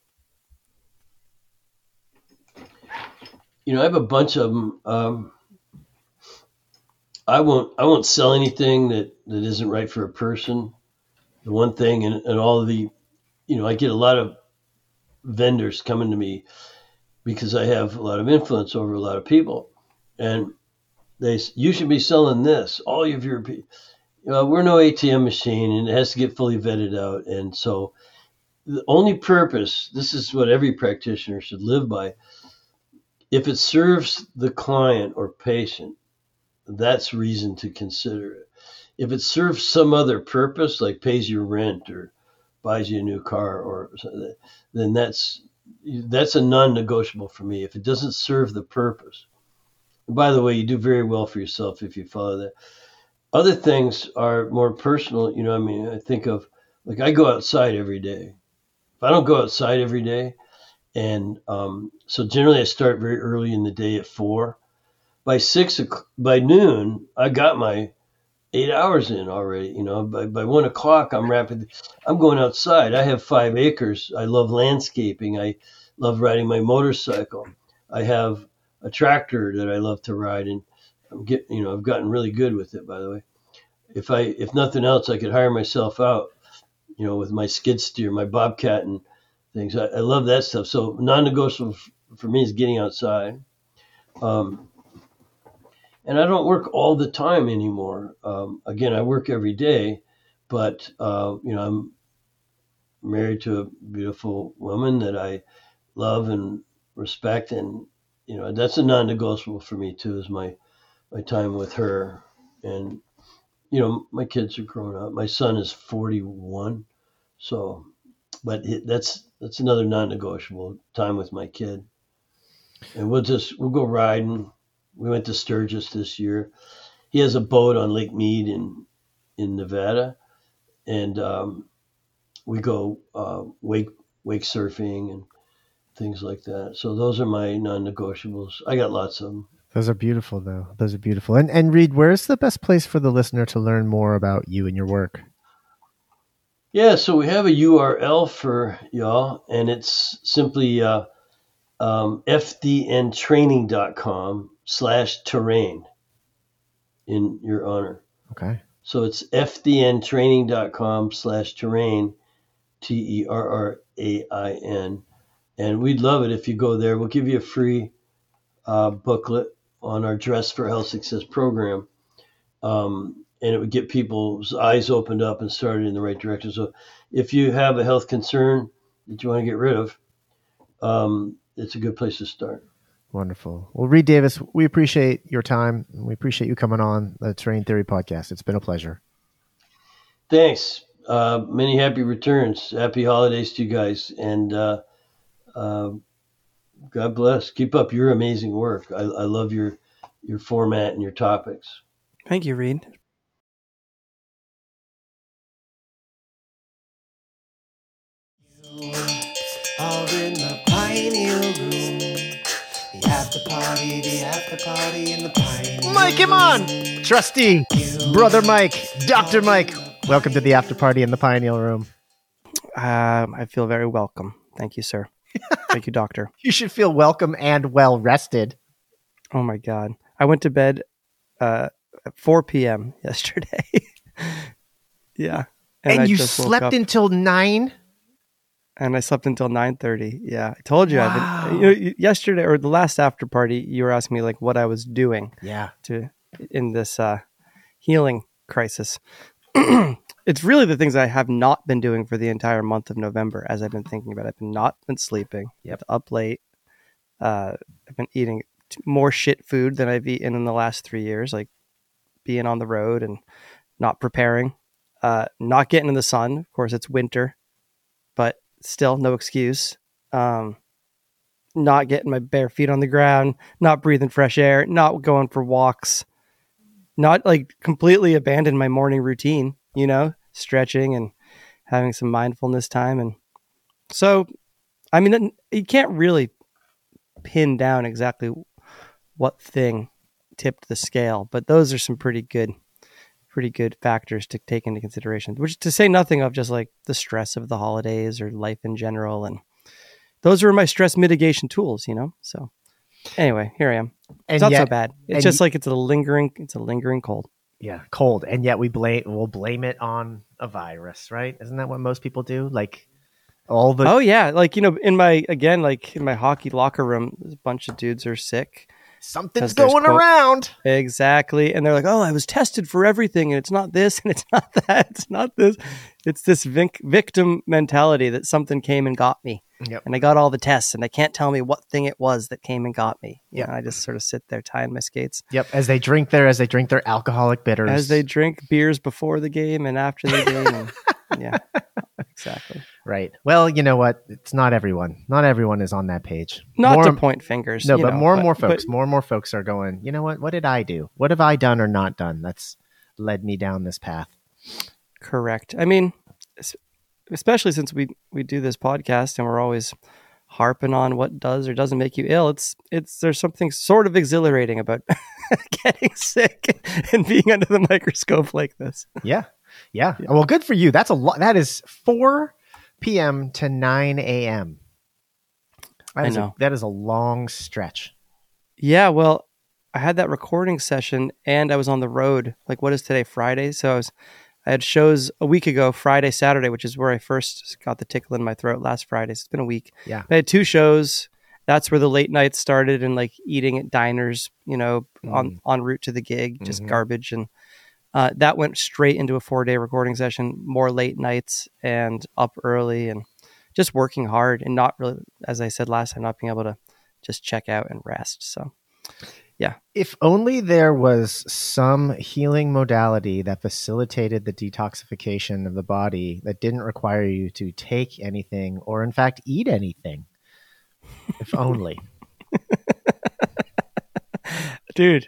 I have a bunch of them. I won't sell anything that isn't right for a person. The one thing, and all of the, I get a lot of vendors coming to me because I have a lot of influence over a lot of people, and you should be selling this. All of your, we're no ATM machine, and it has to get fully vetted out. And so, the only purpose, this is what every practitioner should live by. If it serves the client or patient, that's reason to consider it. If it serves some other purpose, like pays your rent or buys you a new car, or then that's a non-negotiable for me. If it doesn't serve the purpose. And by the way, you do very well for yourself if you follow that. Other things are more personal. I think of, like, I go outside every day. If I don't go outside every day, and so generally I start very early in the day at 4. By noon, I got my 8 hours in already. By 1 o'clock, I'm going outside. I have 5 acres. I love landscaping. I love riding my motorcycle. I have a tractor that I love to ride, and I've gotten really good with it, by the way. If nothing else, I could hire myself out, with my skid steer, my Bobcat and things. I love that stuff. So non-negotiable for me is getting outside. And I don't work all the time anymore. Again, I work every day, but I'm married to a beautiful woman that I love and respect, and that's a non-negotiable for me too. Is my time with her, and my kids are grown up. My son is 41, so, but that's another non-negotiable, time with my kid, and we'll go riding. We went to Sturgis this year. He has a boat on Lake Mead in Nevada, and we go wake surfing and things like that. So those are my non-negotiables. I got lots of them. Those are beautiful, though. Those are beautiful. And Reed, where's the best place for the listener to learn more about you and your work? Yeah, so we have a URL for y'all, and it's simply fdntraining.com/terrain in your honor. Okay. So it's fdntraining.com/terrain, TERRAIN. And we'd love it if you go there. We'll give you a free booklet on our Dress for Health Success program. And it would get people's eyes opened up and started in the right direction. So if you have a health concern that you want to get rid of, it's a good place to start. Wonderful. Well, Reed Davis, we appreciate your time. And we appreciate you coming on the Terrain Theory podcast. It's been a pleasure. Thanks. Many happy returns. Happy holidays to you guys. And God bless. Keep up your amazing work. I love your format and your topics. Thank you, Reed. Are in the pineal room. The after in the Pioneer. Mike him on! Trustee, Brother Mike, Dr. Mike. Welcome to the after party in the Pioneer Room. I feel very welcome. Thank you, sir. Thank you, doctor. You should feel welcome and well rested. Oh my God. I went to bed at 4 p.m. yesterday. Yeah. And I you just woke slept up, until 9? and I slept until 9:30. Yeah. I told you. Wow. Yesterday or the last after party, you were asking me like what I was doing Yeah. in this healing crisis. It's really the things I have not been doing for the entire month of November, as I've been thinking about. I've not been sleeping. Yep. Up late. I've been eating more shit food than I've eaten in the last 3 years, like being on the road and not preparing, not getting in the sun. Of course, it's winter, but still no excuse. Not getting my bare feet on the ground, not breathing fresh air, not going for walks, not like completely abandon my morning routine, stretching and having some mindfulness time. And so, I mean, you can't really pin down exactly what thing tipped the scale, but those are some pretty good factors to take into consideration, which to say nothing of just like the stress of the holidays or life in general. And those are my stress mitigation tools, So anyway, here I am. It's not so bad. It's just like it's a lingering cold. Yeah, cold. And yet we'll blame it on a virus, right? Isn't that what most people do? Like all the... Oh yeah. Like, in my hockey locker room, a bunch of dudes are sick. Something's going around. Exactly. And they're like, oh, I was tested for everything and it's not this and it's not that. It's not this. It's this victim mentality that something came and got me. Yep. And I got all the tests and they can't tell me what thing it was that came and got me. Yeah. I just sort of sit there tying my skates. Yep. As they drink their alcoholic bitters. As they drink beers before the game and after the game. Yeah, exactly. Right. Well, you know what? It's not everyone. Not everyone is on that page. Not to point fingers. No, but more and more folks are going, you know what? What did I do? What have I done or not done that's led me down this path? Correct. I mean, especially since we do this podcast and we're always harping on what does or doesn't make you ill. There's something sort of exhilarating about getting sick and being under the microscope like this. Yeah. Yeah. Well, good for you. That's a lot. That is 4 p.m. to 9 a.m. I know. That is a long stretch. Yeah. Well, I had that recording session and I was on the road. Like, what is today? Friday. So I had shows a week ago, Friday, Saturday, which is where I first got the tickle in my throat last Friday. So it's been a week. Yeah. I had 2 shows. That's where the late nights started and like eating at diners, en route to the gig, just garbage. And that went straight into a 4-day recording session, more late nights and up early and just working hard and not really, as I said last time, not being able to just check out and rest. So, yeah. If only there was some healing modality that facilitated the detoxification of the body that didn't require you to take anything or, in fact, eat anything. If only. Dude,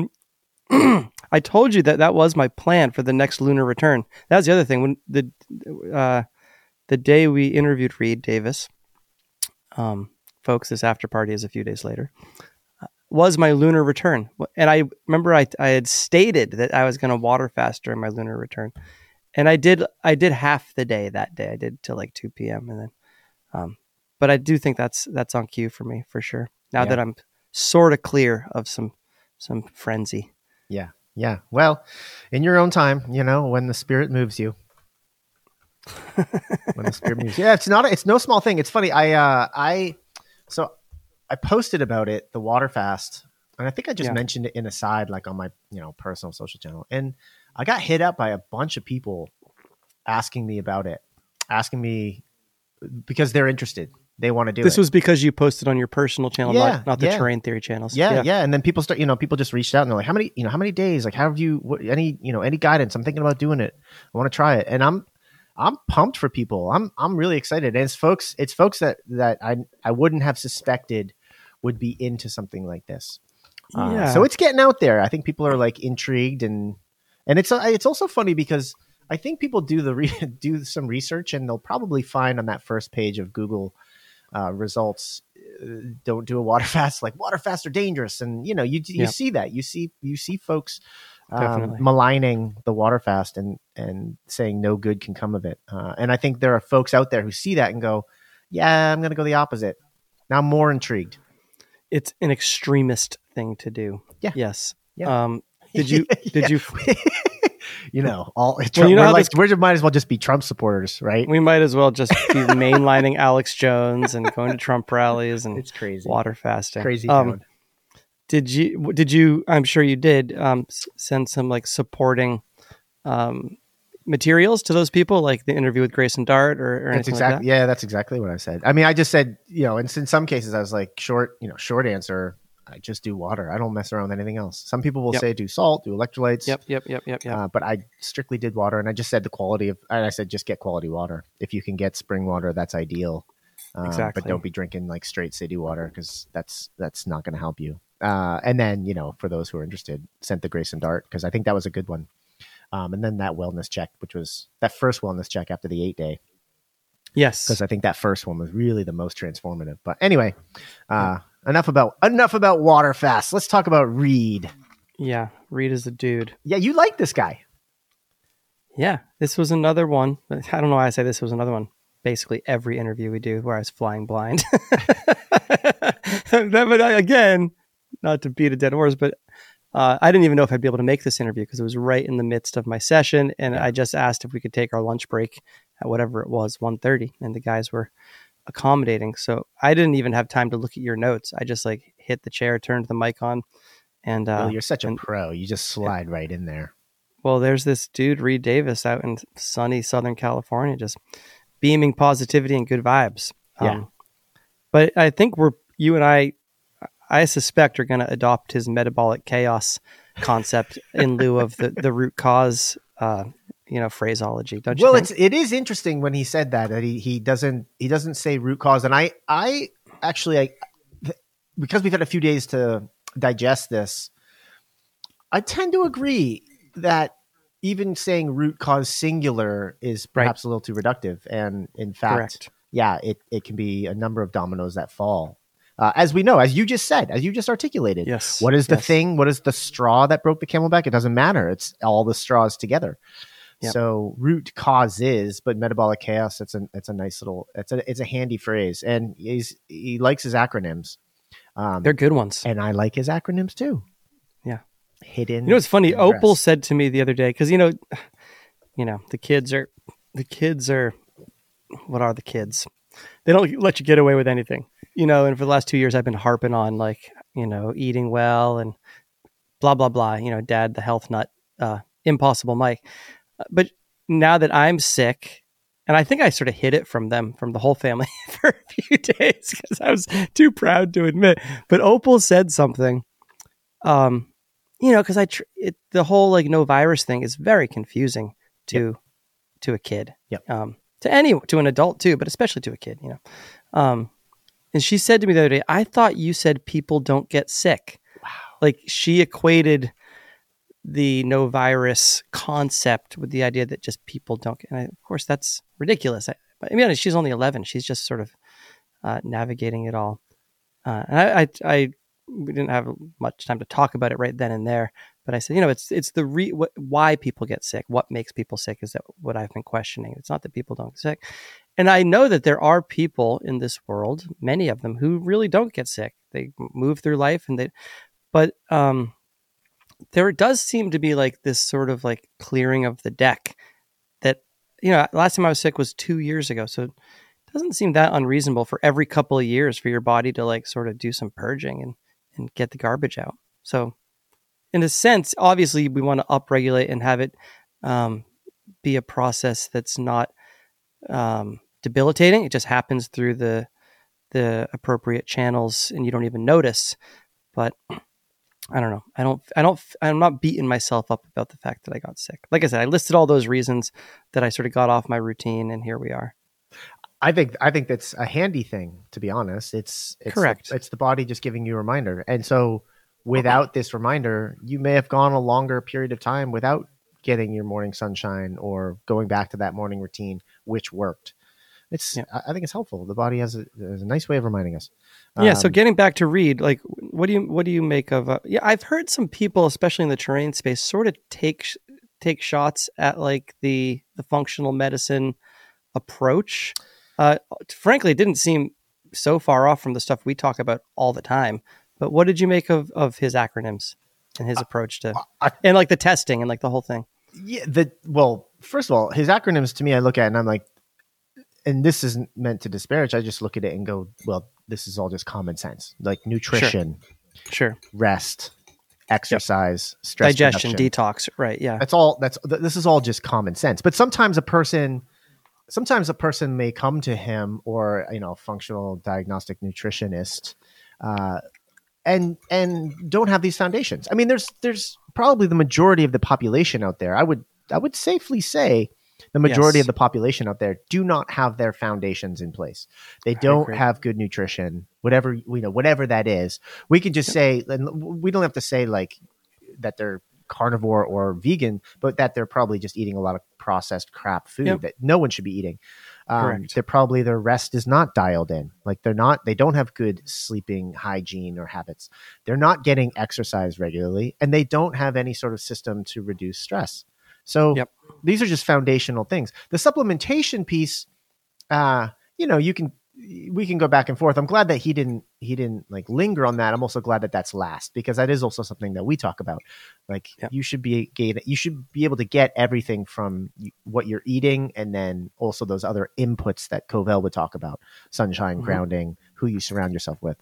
I told you that was my plan for the next lunar return. That was the other thing. When the day we interviewed Reed Davis, folks, this after party is a few days later, was my lunar return. And I remember I had stated that I was going to water fast during my lunar return. And I did half the day that day. I did till like 2 p.m. And then, but I do think that's on cue for me for sure. Now that I'm sort of clear of some frenzy. Yeah. Yeah. Well, in your own time, when the spirit moves you. When the spirit moves you. Yeah, it's no small thing. It's funny. I posted about it, the water fast, and I think I just mentioned it in a side, like on my, personal social channel. And I got hit up by a bunch of people asking me about it, asking me because they're interested. They want to do this. It. Was because you posted on your personal channel, not the Terrain Theory channels. Yeah. And then people people just reached out and they're like, how many days? Like, have you, any guidance? I'm thinking about doing it. I want to try it. And I'm pumped for people. I'm really excited. And it's folks that I wouldn't have suspected would be into something like this. So it's getting out there. I think people are like intrigued and it's also funny because I think people do some research and they'll probably find on that first page of Google results don't do a water fast. Like water fasts are dangerous, and you see that you see folks maligning the water fast and saying no good can come of it. And I think there are folks out there who see that and go, yeah, I'm going to go the opposite. Now I'm more intrigued. It's an extremist thing to do. Yeah. Yes. Yeah. Did you? All Trump, we might as well just be Trump supporters, right? We might as well just be mainlining Alex Jones and going to Trump rallies and it's crazy water fasting. Crazy town. Did you? I'm sure you did. Send some like supporting materials to those people, like the interview with Grayson Dart or anything like that? Yeah, that's exactly what I said. I mean, I just said, and in some cases I was like short answer. I just do water. I don't mess around with anything else. Some people will say do salt, do electrolytes. Yep. But I strictly did water, and I just said I said just get quality water. If you can get spring water, that's ideal. Exactly. But don't be drinking like straight city water because that's not going to help you. And then, for those who are interested, sent the Grayson Dart because I think that was a good one. And then that wellness check, which was that first wellness check after the 8-day. Yes. Because I think that first one was really the most transformative. But anyway, enough about water fast. Let's talk about Reed. Yeah. Reed is a dude. Yeah. You like this guy. Yeah. This was another one. I don't know why I say this was another one. Basically every interview we do where I was flying blind. But again, not to beat a dead horse, but I didn't even know if I'd be able to make this interview because it was right in the midst of my session. And I just asked if we could take our lunch break at whatever it was, 1:30, and the guys were accommodating. So I didn't even have time to look at your notes. I just like hit the chair, turned the mic on. And well, you're such a pro. You just slide right in there. Well, there's this dude, Reed Davis, out in sunny Southern California, just beaming positivity and good vibes. Yeah. But I think you and I suspect are going to adopt his metabolic chaos concept in lieu of the root cause, phraseology. Don't you? Well, think? it is interesting when he said that he doesn't say root cause, and I actually because we've had a few days to digest this, I tend to agree that even saying root cause singular is perhaps a little too reductive, and in fact, correct. Yeah, it can be a number of dominoes that fall. As we know, as you just said, as you just articulated. Yes. What is the thing? What is the straw that broke the camel back? It doesn't matter. It's all the straws together. Yep. So root causes, but metabolic chaos. It's a nice little. It's a handy phrase, and he likes his acronyms. They're good ones, and I like his acronyms too. Yeah. Hidden. You know, it's funny. Opal said to me the other day because the kids are. What are the kids? They don't let you get away with anything. And for the last 2 years, I've been harping on eating well and blah, blah, blah, dad, the health nut, impossible Mike. But now that I'm sick, and I think I sort of hid it from them, from the whole family for a few days because I was too proud to admit, but Opal said something, because the whole no virus thing is very confusing to a kid. Yep. To an adult too, but especially to a kid, And she said to me the other day, I thought you said people don't get sick. Wow. Like she equated the no virus concept with the idea that just people don't get. And of course, that's ridiculous. I mean, she's only 11. She's just sort of navigating it all. And we didn't have much time to talk about it right then and there. But I said, it's why people get sick. What makes people sick is that what I've been questioning. It's not that people don't get sick. And I know that there are people in this world, many of them, who really don't get sick. They move through life but there does seem to be this sort of clearing of the deck that, last time I was sick was 2 years ago. So it doesn't seem that unreasonable for every couple of years for your body to sort of do some purging and get the garbage out. So in a sense, obviously we want to upregulate and have it be a process that's not debilitating. It just happens through the appropriate channels and you don't even notice. But I don't know. I'm not beating myself up about the fact that I got sick. Like I said, I listed all those reasons that I sort of got off my routine, and here we are. I think that's a handy thing, to be honest. It's correct. It's the body just giving you a reminder. And so without this reminder, you may have gone a longer period of time without getting your morning sunshine or going back to that morning routine, which worked. I think it's helpful. The body has a nice way of reminding us. Yeah. So getting back to Reed, like, what do you make of? I've heard some people, especially in the terrain space, sort of take shots at like the functional medicine approach. Frankly, it didn't seem so far off from the stuff we talk about all the time. But what did you make of his acronyms and his approach to and like the testing and like the whole thing? Yeah. First of all, his acronyms to me, I look at and I'm like, and this isn't meant to disparage. I just look at it and go, well, this is all just common sense, like nutrition, sure, rest, exercise, stress, digestion, reduction. detox. Right. Yeah. This is all just common sense. But sometimes a person may come to him or, functional diagnostic nutritionist, and don't have these foundations. I mean, there's probably the majority of the population out there. I would safely say the majority of the population out there do not have their foundations in place. They don't have good nutrition, whatever that is. We can just say, and we don't have to say like that they're carnivore or vegan, but that they're probably just eating a lot of processed crap food that no one should be eating. They're probably, their rest is not dialed in. Like they don't have good sleeping hygiene or habits. They're not getting exercise regularly, and they don't have any sort of system to reduce stress. So these are just foundational things. The supplementation piece, we can go back and forth. I'm glad that he didn't like linger on that. I'm also glad that that's last, because that is also something that we talk about. Like you should be able to get everything from what you're eating, and then also those other inputs that Covell would talk about: sunshine, grounding, who you surround yourself with.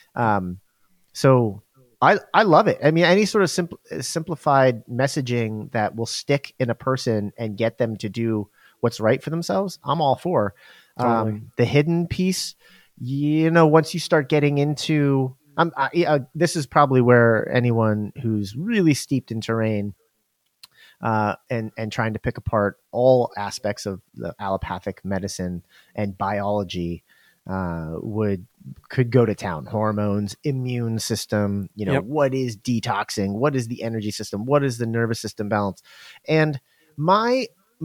So I love it. I mean, any sort of simplified messaging that will stick in a person and get them to do what's right for themselves, I'm all for. Totally. The hidden piece, once you start getting into, this is probably where anyone who's really steeped in terrain and trying to pick apart all aspects of the allopathic medicine and biology could go to town. Hormones, immune system, what is detoxing? What is the energy system? What is the nervous system balance? And my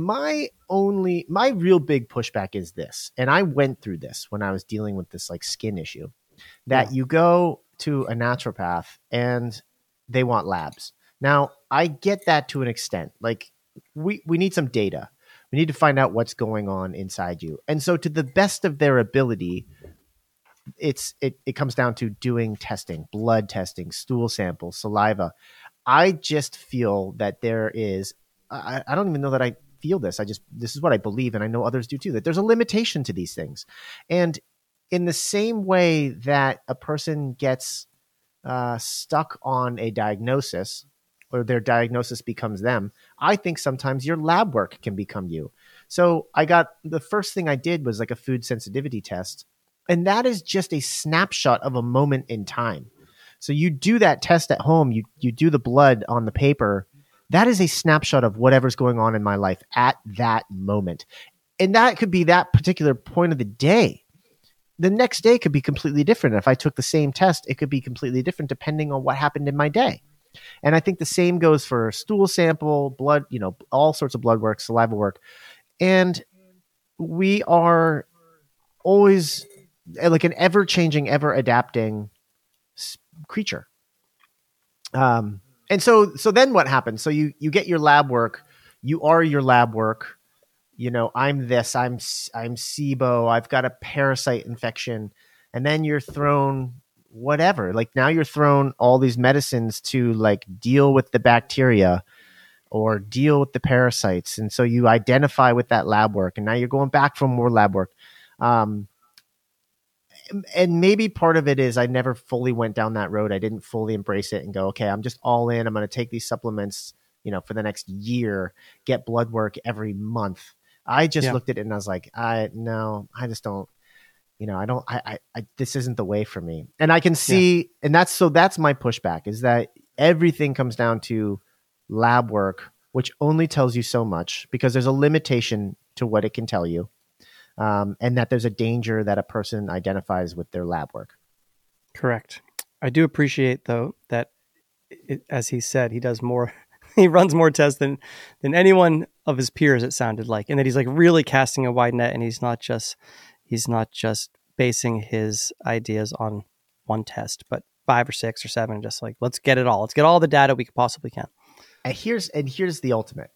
real big pushback is this, and I went through this when I was dealing with this like skin issue, that you go to a naturopath and they want labs. Now, I get that to an extent. Like we need some data. We need to find out what's going on inside you. And so to the best of their ability, it comes down to doing testing, blood testing, stool samples, saliva. I just feel that there is, I don't even know that I feel this. This is what I believe, and I know others do too, that there's a limitation to these things. And in the same way that a person gets stuck on a diagnosis, or their diagnosis becomes them, I think sometimes your lab work can become you. So the first thing I did was like a food sensitivity test, and that is just a snapshot of a moment in time. So you do that test at home, you do the blood on the paper. That is a snapshot of whatever's going on in my life at that moment. And that could be that particular point of the day. The next day could be completely different. If I took the same test, it could be completely different depending on what happened in my day. And I think the same goes for stool sample, blood, all sorts of blood work, saliva work. And we are always like an ever-changing, ever-adapting creature. And so then what happens? So you get your lab work. You are your lab work. I'm this. I'm SIBO. I've got a parasite infection, and then you're thrown whatever. Like now you're thrown all these medicines to like deal with the bacteria or deal with the parasites, and so you identify with that lab work, and now you're going back for more lab work. And maybe part of it is I never fully went down that road. I didn't fully embrace it and go, okay, I'm just all in. I'm going to take these supplements, for the next year, get blood work every month. I just looked at it and I was like, I just don't, this isn't the way for me. And I can see, and that's my pushback, is that everything comes down to lab work, which only tells you so much because there's a limitation to what it can tell you. And that there's a danger that a person identifies with their lab work. Correct. I do appreciate, though, that as he said, he does more he runs more tests than anyone of his peers, it sounded like, and that he's like really casting a wide net, and he's not just basing his ideas on one test, but 5 or 6 or 7, just like, let's get it all. Let's get all the data we possibly can. And here's the ultimate.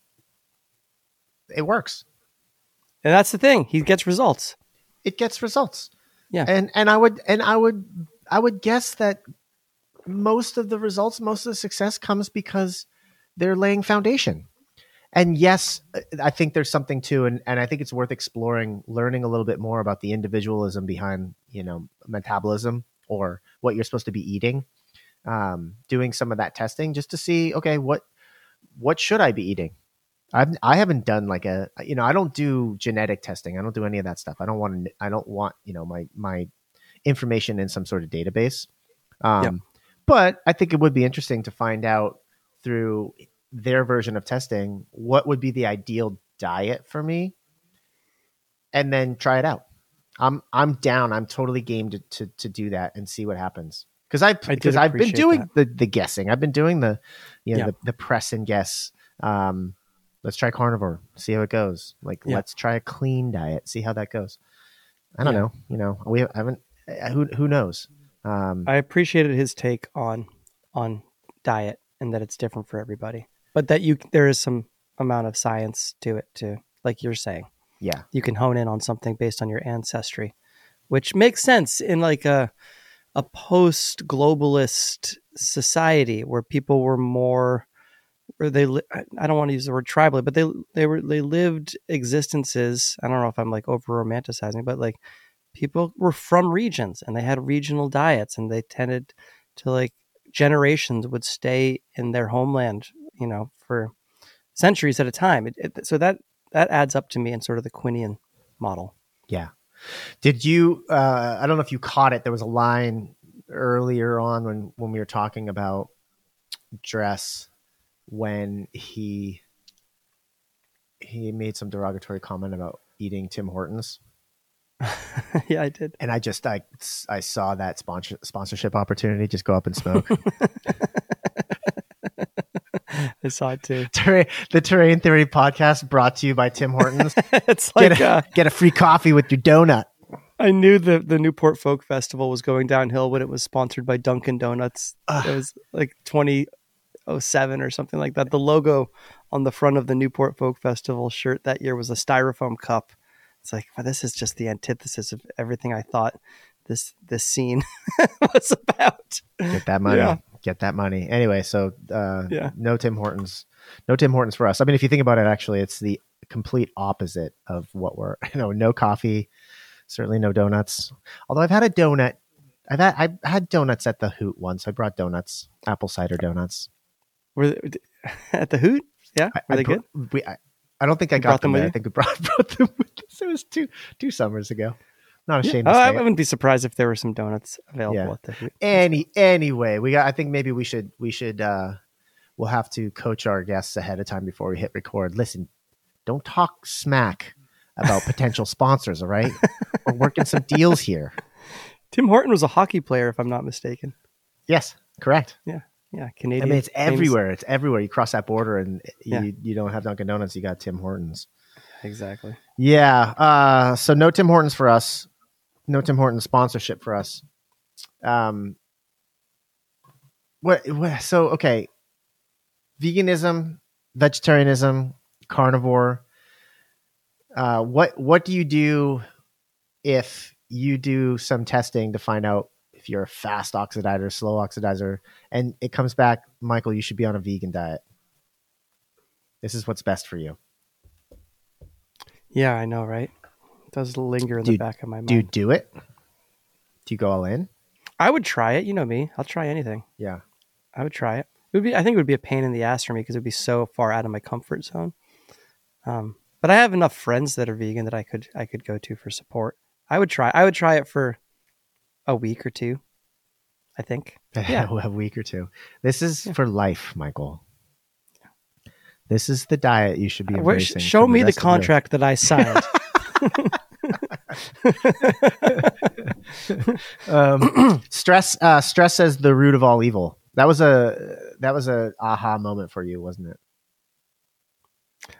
It works. And that's the thing. He gets results. It gets results. Yeah. And I would guess that most of the results, most of the success comes because they're laying foundation. And yes, I think there's something to, and I think it's worth exploring, learning a little bit more about the individualism behind, metabolism or what you're supposed to be eating, doing some of that testing just to see, okay, what should I be eating? I haven't done like I don't do genetic testing. I don't do any of that stuff. I don't want my information in some sort of database. But I think it would be interesting to find out through their version of testing what would be the ideal diet for me, and then try it out. I'm down. I'm totally game to do that and see what happens. Because I've been doing the guessing. I've been doing the press and guess. Let's try carnivore, see how it goes. Let's try a clean diet, see how that goes. I don't know. We haven't. Who knows? I appreciated his take on diet and that it's different for everybody, but that there is some amount of science to it too, like you're saying. Yeah, you can hone in on something based on your ancestry, which makes sense in like a post-globalist society where people were more, or I don't want to use the word tribally, but they lived existences. I don't know if I'm like over romanticizing, but like people were from regions and they had regional diets, and they tended to, like, generations would stay in their homeland, for centuries at a time. So that adds up to me in sort of the Quinian model. Yeah. Did you, I don't know if you caught it. There was a line earlier on when we were talking about dress, when he made some derogatory comment about eating Tim Hortons. Yeah, I did. And I saw that sponsorship opportunity just go up in smoke. I saw it too. The Terrain Theory podcast brought to you by Tim Hortons. It's like get a free coffee with your donut. I knew the Newport Folk Festival was going downhill when it was sponsored by Dunkin' Donuts. It was like 2007 or something like that. The logo on the front of the Newport Folk Festival shirt that year was a styrofoam cup. It's like, well, this is just the antithesis of everything I thought this scene was about. Get that money. Yeah. Get that money. Anyway, so no Tim Hortons. No Tim Hortons for us. I mean, if you think about it, actually, it's the complete opposite of what we're, no coffee, certainly no donuts. Although I've had a donut. I've had donuts at the Hoot once. I brought donuts, apple cider donuts. Were they, at the Hoot? Yeah. Were they good? I don't think I got them there. I think we brought them with us. It was two summers ago. Not ashamed to say I wouldn't be surprised if there were some donuts available at the Hoot. Anyway, I think maybe we should we'll have to coach our guests ahead of time before we hit record. Listen, don't talk smack about potential sponsors, all right? We're working some deals here. Tim Horton was a hockey player, if I'm not mistaken. Yes, correct. Yeah, Canadian. I mean, it's everywhere. It's everywhere. You cross that border and you don't have Dunkin' Donuts. You got Tim Hortons. Exactly. Yeah. So no Tim Hortons for us. No Tim Hortons sponsorship for us. So, okay. Veganism, vegetarianism, carnivore. What do you do if you do some testing to find out if you're a fast oxidizer, slow oxidizer, and it comes back, Michael, you should be on a vegan diet. This is what's best for you. Yeah, I know, right? It does linger in the back of my mind. Do you do it? Do you go all in? I would try it. You know me. I'll try anything. Yeah. I would try it. I think it would be a pain in the ass for me because it would be so far out of my comfort zone. But I have enough friends that are vegan that I could go to for support. I would try it for a week or two, I think. Yeah. A week or two. This is for life, Michael. This is the diet you should be embracing. Show me the contract that I signed. Stress says the root of all evil. That was a aha moment for you, wasn't it?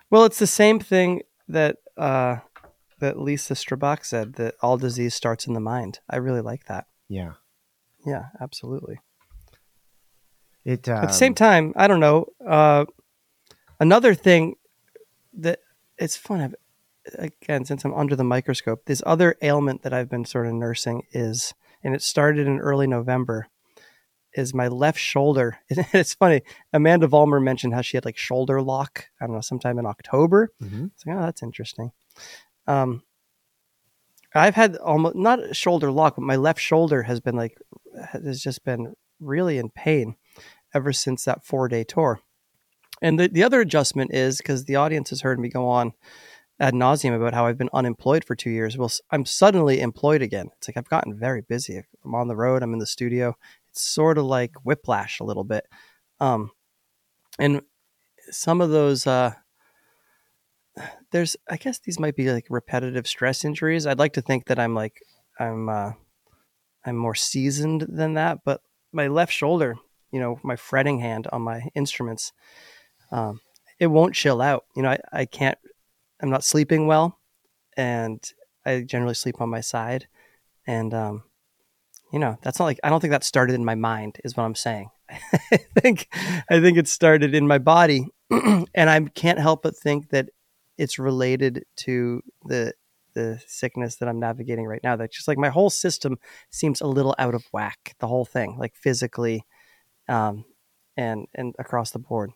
Well, it's the same thing that that Lisa Strabach said, that all disease starts in the mind. I really like that. Yeah. Yeah, absolutely. It At the same time, I don't know. Another thing that it's fun. Again, since I'm under the microscope, this other ailment that I've been sort of nursing is, and it started in early November, is my left shoulder. It's funny. Amanda Vollmer mentioned how she had like shoulder lock, I don't know, sometime in October. It's like, oh, that's interesting. I've had almost not shoulder lock, but my left shoulder has just been really in pain ever since that 4-day tour. And the other adjustment is because the audience has heard me go on ad nauseum about how I've been unemployed for 2 years. Well, I'm suddenly employed again. It's like I've gotten very busy. I'm on the road. I'm in the studio. It's sort of like whiplash a little bit. And some of those, I guess these might be like repetitive stress injuries. I'd like to think that I'm more seasoned than that, but my left shoulder, my fretting hand on my instruments, it won't chill out. I can't, I'm not sleeping well, and I generally sleep on my side. And, that's not like, I don't think that started in my mind is what I'm saying. I think it started in my body, and I can't help but think that it's related to the sickness that I'm navigating right now. That's just like my whole system seems a little out of whack, the whole thing, like physically, and across the board.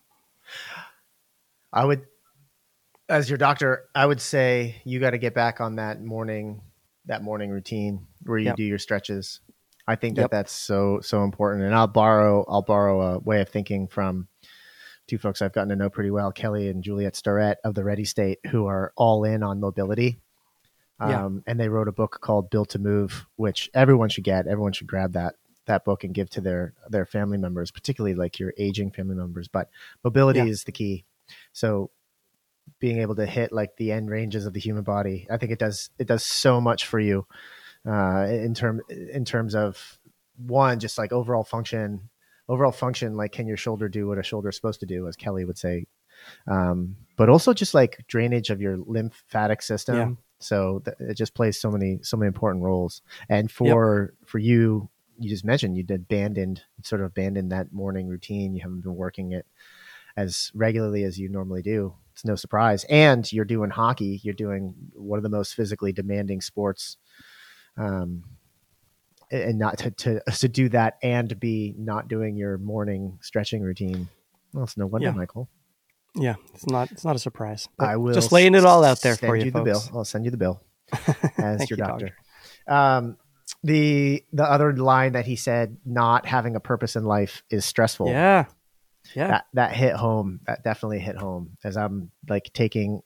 I would, as your doctor, I would say you got to get back on that morning routine where you do your stretches. I think that's so important. And I'll borrow a way of thinking from two folks I've gotten to know pretty well, Kelly and Juliet Starrett of the Ready State, who are all in on mobility. And they wrote a book called Built to Move, which everyone should get. Everyone should grab that book and give to their family members, particularly like your aging family members. But mobility is the key. So being able to hit like the end ranges of the human body, I think it does so much for you in terms of one, just like overall function, like can your shoulder do what a shoulder is supposed to do, as Kelly would say, but also just like drainage of your lymphatic system. Yeah. So it just plays so many important roles. And for you just mentioned you sort of abandoned that morning routine. You haven't been working it as regularly as you normally do. It's no surprise. And you're doing hockey. You're doing one of the most physically demanding sports. And not to do that and be not doing your morning stretching routine. Well, it's no wonder, Michael. Yeah, it's not a surprise. I will just laying it all out there for you, folks. I'll send you the bill as your doctor. The other line that he said, not having a purpose in life is stressful. Yeah. That hit home. That definitely hit home, as I'm like taking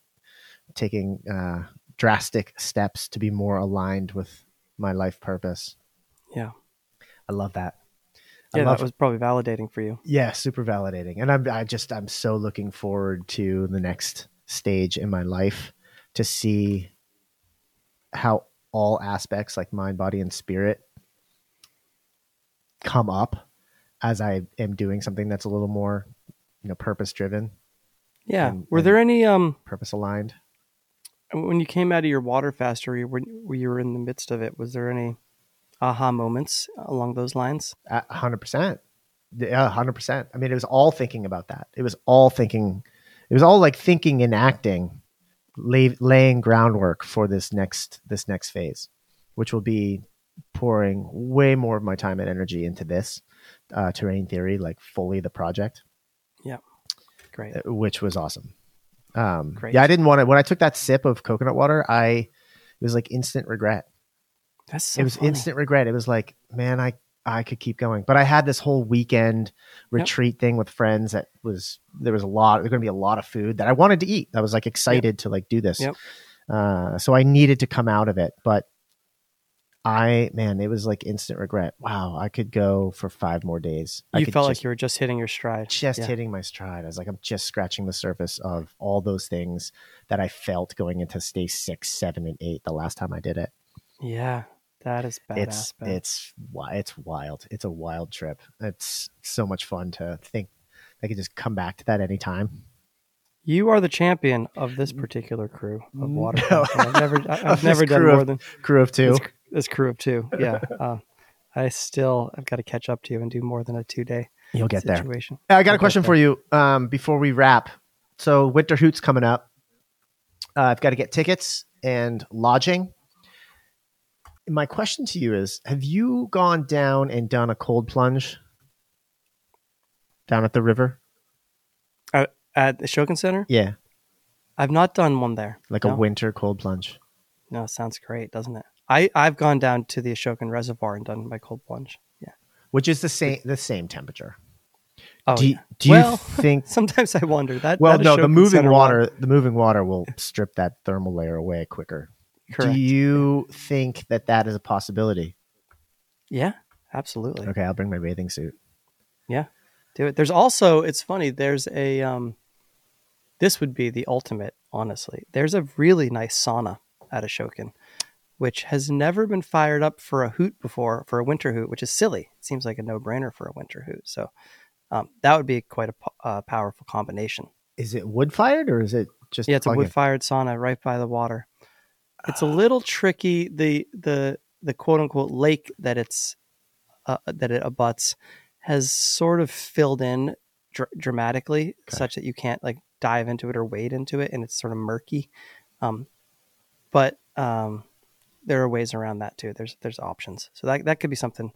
drastic steps to be more aligned with my life purpose. Yeah. I love that. Yeah, that was probably validating for you. Yeah, super validating. And I'm so looking forward to the next stage in my life to see how all aspects like mind, body, and spirit come up as I am doing something that's a little more, purpose driven. Yeah. Were there any purpose aligned? When you came out of your water fast, or when you were in the midst of it, was there any aha moments along those lines? 100%. Yeah, 100%. I mean, it was all thinking about that. It was all like thinking and acting, laying groundwork for this next phase, which will be pouring way more of my time and energy into this terrain theory, like fully the project. Yeah. Great. Which was awesome. Great. Yeah, I didn't want to, when I took that sip of coconut water, it was like instant regret. It was funny. Instant regret. It was like, man, I could keep going, but I had this whole weekend retreat thing with friends there was going to be a lot of food that I wanted to eat. I was like excited to like do this. Yep. So I needed to come out of it, but it was like instant regret. Wow. I could go for 5 more days. You felt like you were just hitting your stride. Hitting my stride. I was like, I'm just scratching the surface of all those things that I felt going into stage 6, 7, and 8 the last time I did it. Yeah. That is badass. It's wild. It's a wild trip. It's so much fun to think I could just come back to that anytime. You are the champion of this particular crew of water. No. I've never done more than crew of two. this crew of two. Yeah. I've got to catch up to you and do more than a 2-day You'll get situation. there. I got a question for you before we wrap. So Winter Hoot's coming up. I've got to get tickets and lodging. My question to you is, have you gone down and done a cold plunge down at the river? At the Shokin Center? Yeah. I've not done one there. Like a winter cold plunge. No, it sounds great, doesn't it? I've gone down to the Ashokan Reservoir and done my cold plunge. Yeah. Which is the same temperature. Oh, do you think sometimes I wonder that? Well, that no, the moving Center water will strip that thermal layer away quicker. Correct. Do you think that is a possibility? Yeah, absolutely. Okay, I'll bring my bathing suit. Yeah. Do it. There's also, it's funny, there's a this would be the ultimate, honestly. There's a really nice sauna at Ashokan, which has never been fired up for a hoot before, for a winter hoot, which is silly. It seems like a no-brainer for a winter hoot. So that would be quite a powerful combination. Is it wood-fired or is it just... Yeah, it's a wood-fired sauna right by the water. It's a little tricky. The quote-unquote lake that that it abuts has sort of filled in dramatically, such that you can't like dive into it or wade into it, and it's sort of murky. But there are ways around that too. There's options. So that could be something,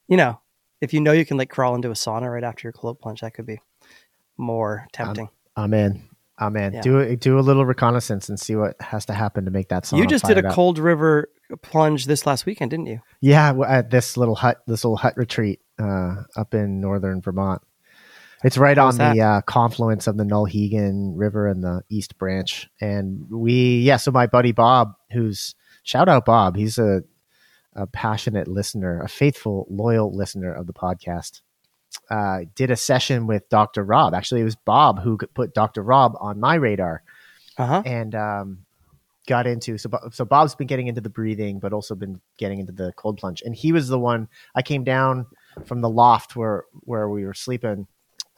if you can like crawl into a sauna right after your cold plunge, that could be more tempting. I'm in. Yeah. Do a little reconnaissance and see what has to happen to make that sauna. You just did a cold river plunge this last weekend, didn't you? Yeah, at this little hut retreat up in northern Vermont. It's right on the confluence of the Nullhegan River and the East Branch. And so my buddy Bob, shout out Bob, he's a passionate listener, a faithful, loyal listener of the podcast, did a session with Dr. Rob. Actually, it was Bob who put Dr. Rob on my radar. And got into, so Bob's been getting into the breathing, but also been getting into the cold plunge. And he was the one, I came down from the loft where we were sleeping,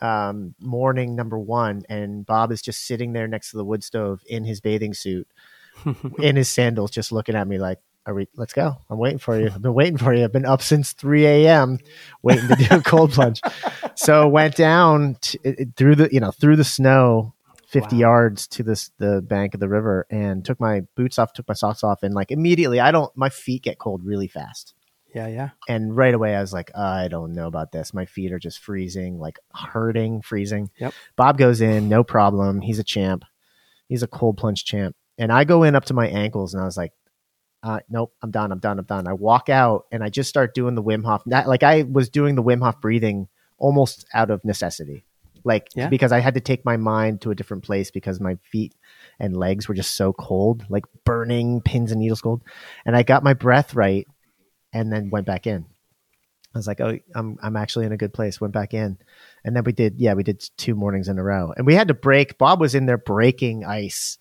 morning number 1, and Bob is just sitting there next to the wood stove in his bathing suit, in his sandals, just looking at me like, let's go. I'm waiting for you. I've been waiting for you. I've been up since 3 a.m. waiting to do a cold plunge. So went down through the snow, 50 yards to the bank of the river, and took my boots off, took my socks off, and like immediately my feet get cold really fast. Yeah. And right away I was like, I don't know about this. My feet are just freezing, like hurting, freezing. Yep. Bob goes in, no problem. He's a champ. He's a cold plunge champ. And I go in up to my ankles, and I was like, nope, I'm done. I walk out and I just start doing the Wim Hof. I was doing the Wim Hof breathing almost out of necessity. Because I had to take my mind to a different place because my feet and legs were just so cold, like burning pins and needles cold. And I got my breath right and then went back in. I was like, oh, I'm actually in a good place. Went back in. And then we did 2 mornings in a row. And we had to break. Bob was in there breaking ice,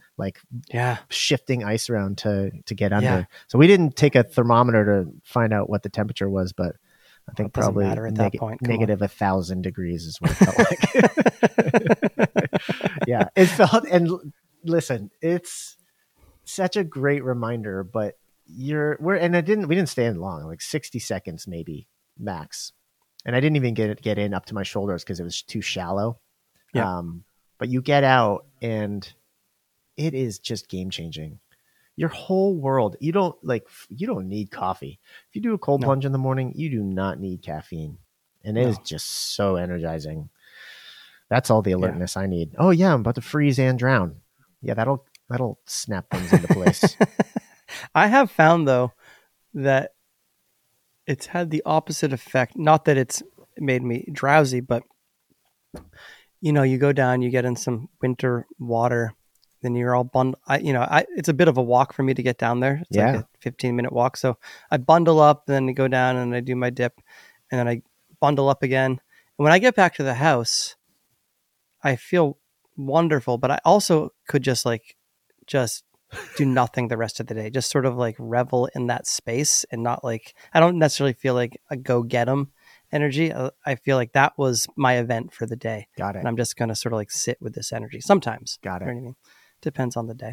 shifting ice around to get under. Yeah. So we didn't take a thermometer to find out what the temperature was, but I think probably negative 1,000 degrees is what it felt like. Yeah, it felt, and listen, it's such a great reminder, but we didn't stay in long, like 60 seconds maybe max. And I didn't even get in up to my shoulders because it was too shallow. Yeah. But you get out and it is just game changing. Your whole world, you don't need coffee. If you do a cold plunge in the morning, you do not need caffeine. And it is just so energizing. That's all the alertness I need. Oh yeah, I'm about to freeze and drown. Yeah, that'll snap things into place. I have found though that it's had the opposite effect. Not that it's made me drowsy, but you go down, you get in some winter water, then you're all bundled. It's a bit of a walk for me to get down there. It's like a 15-minute walk. So I bundle up, then I go down and I do my dip, and then I bundle up again. And when I get back to the house, I feel wonderful, but I also could just do nothing the rest of the day. Just sort of like revel in that space and not I don't necessarily feel like a go get 'em energy, I feel like that was my event for the day. Got it. And I'm just going to sort of like sit with this energy sometimes. Got it. You know what I mean? Depends on the day.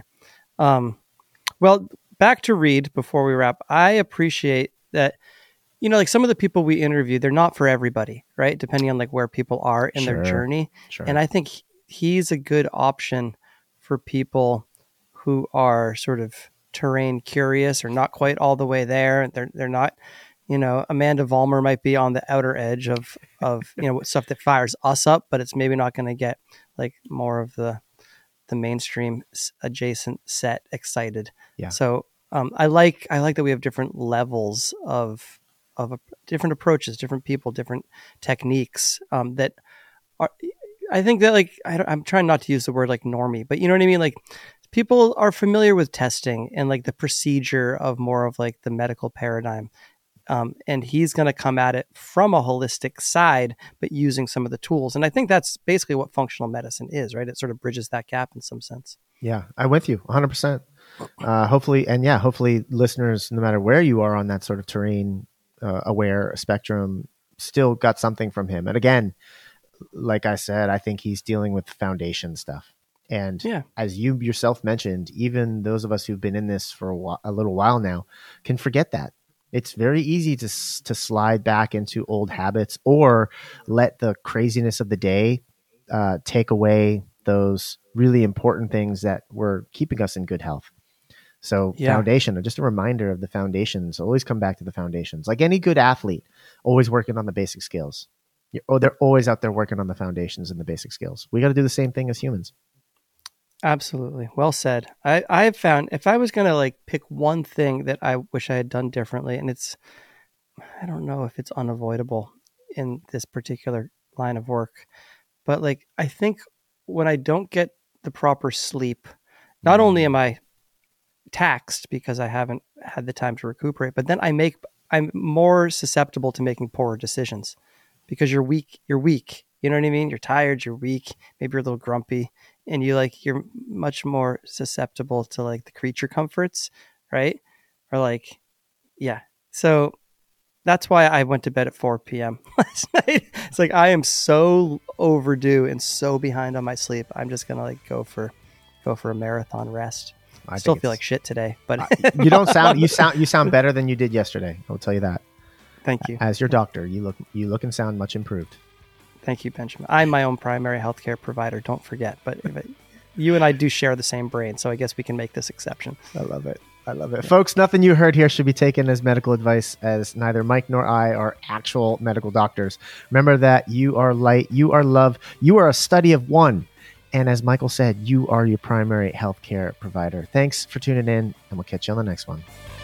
Well, back to Reed before we wrap. I appreciate that, like some of the people we interview, they're not for everybody, right? Depending on like where people are in their journey. Sure. And I think he's a good option for people who are sort of terrain curious or not quite all the way there. They're not, Amanda Vollmer might be on the outer edge of stuff that fires us up, but it's maybe not going to get like more of the mainstream adjacent set excited. Yeah. So I like that we have different levels of different approaches, different people, different techniques that are. I think that like I'm trying not to use the word like normie, but you know what I mean. Like people are familiar with testing and like the procedure of more of like the medical paradigm. And he's going to come at it from a holistic side, but using some of the tools. And I think that's basically what functional medicine is, right? It sort of bridges that gap in some sense. Yeah, I'm with you 100%. Hopefully listeners, no matter where you are on that sort of terrain aware spectrum, still got something from him. And again, like I said, I think he's dealing with foundation stuff. And as you yourself mentioned, even those of us who've been in this for a little while now can forget that. It's very easy to slide back into old habits or let the craziness of the day take away those really important things that were keeping us in good health. So foundation, just a reminder of the foundations. Always come back to the foundations. Like any good athlete, always working on the basic skills. They're always out there working on the foundations and the basic skills. We got to do the same thing as humans. Absolutely. Well said. I have found if I was going to like pick one thing that I wish I had done differently, and I don't know if it's unavoidable in this particular line of work, but like, I think when I don't get the proper sleep, not only am I taxed because I haven't had the time to recuperate, but then I'm more susceptible to making poorer decisions because you're weak. You know what I mean? You're tired, you're weak, maybe you're a little grumpy, and you're much more susceptible to like the creature comforts, right? Or like, yeah. So that's why I went to bed at 4 p.m. last night. It's like, I am so overdue and so behind on my sleep. I'm just going to like go for a marathon rest. I still feel like shit today, but you don't sound, you sound better than you did yesterday. I'll tell you that. Thank you. As your doctor, you look and sound much improved. Thank you, Benjamin. I'm my own primary healthcare provider. Don't forget, but you and I do share the same brain. So I guess we can make this exception. I love it. Yeah. Folks, nothing you heard here should be taken as medical advice, as neither Mike nor I are actual medical doctors. Remember that you are light, you are love, you are a study of one. And as Michael said, you are your primary healthcare provider. Thanks for tuning in, and we'll catch you on the next one.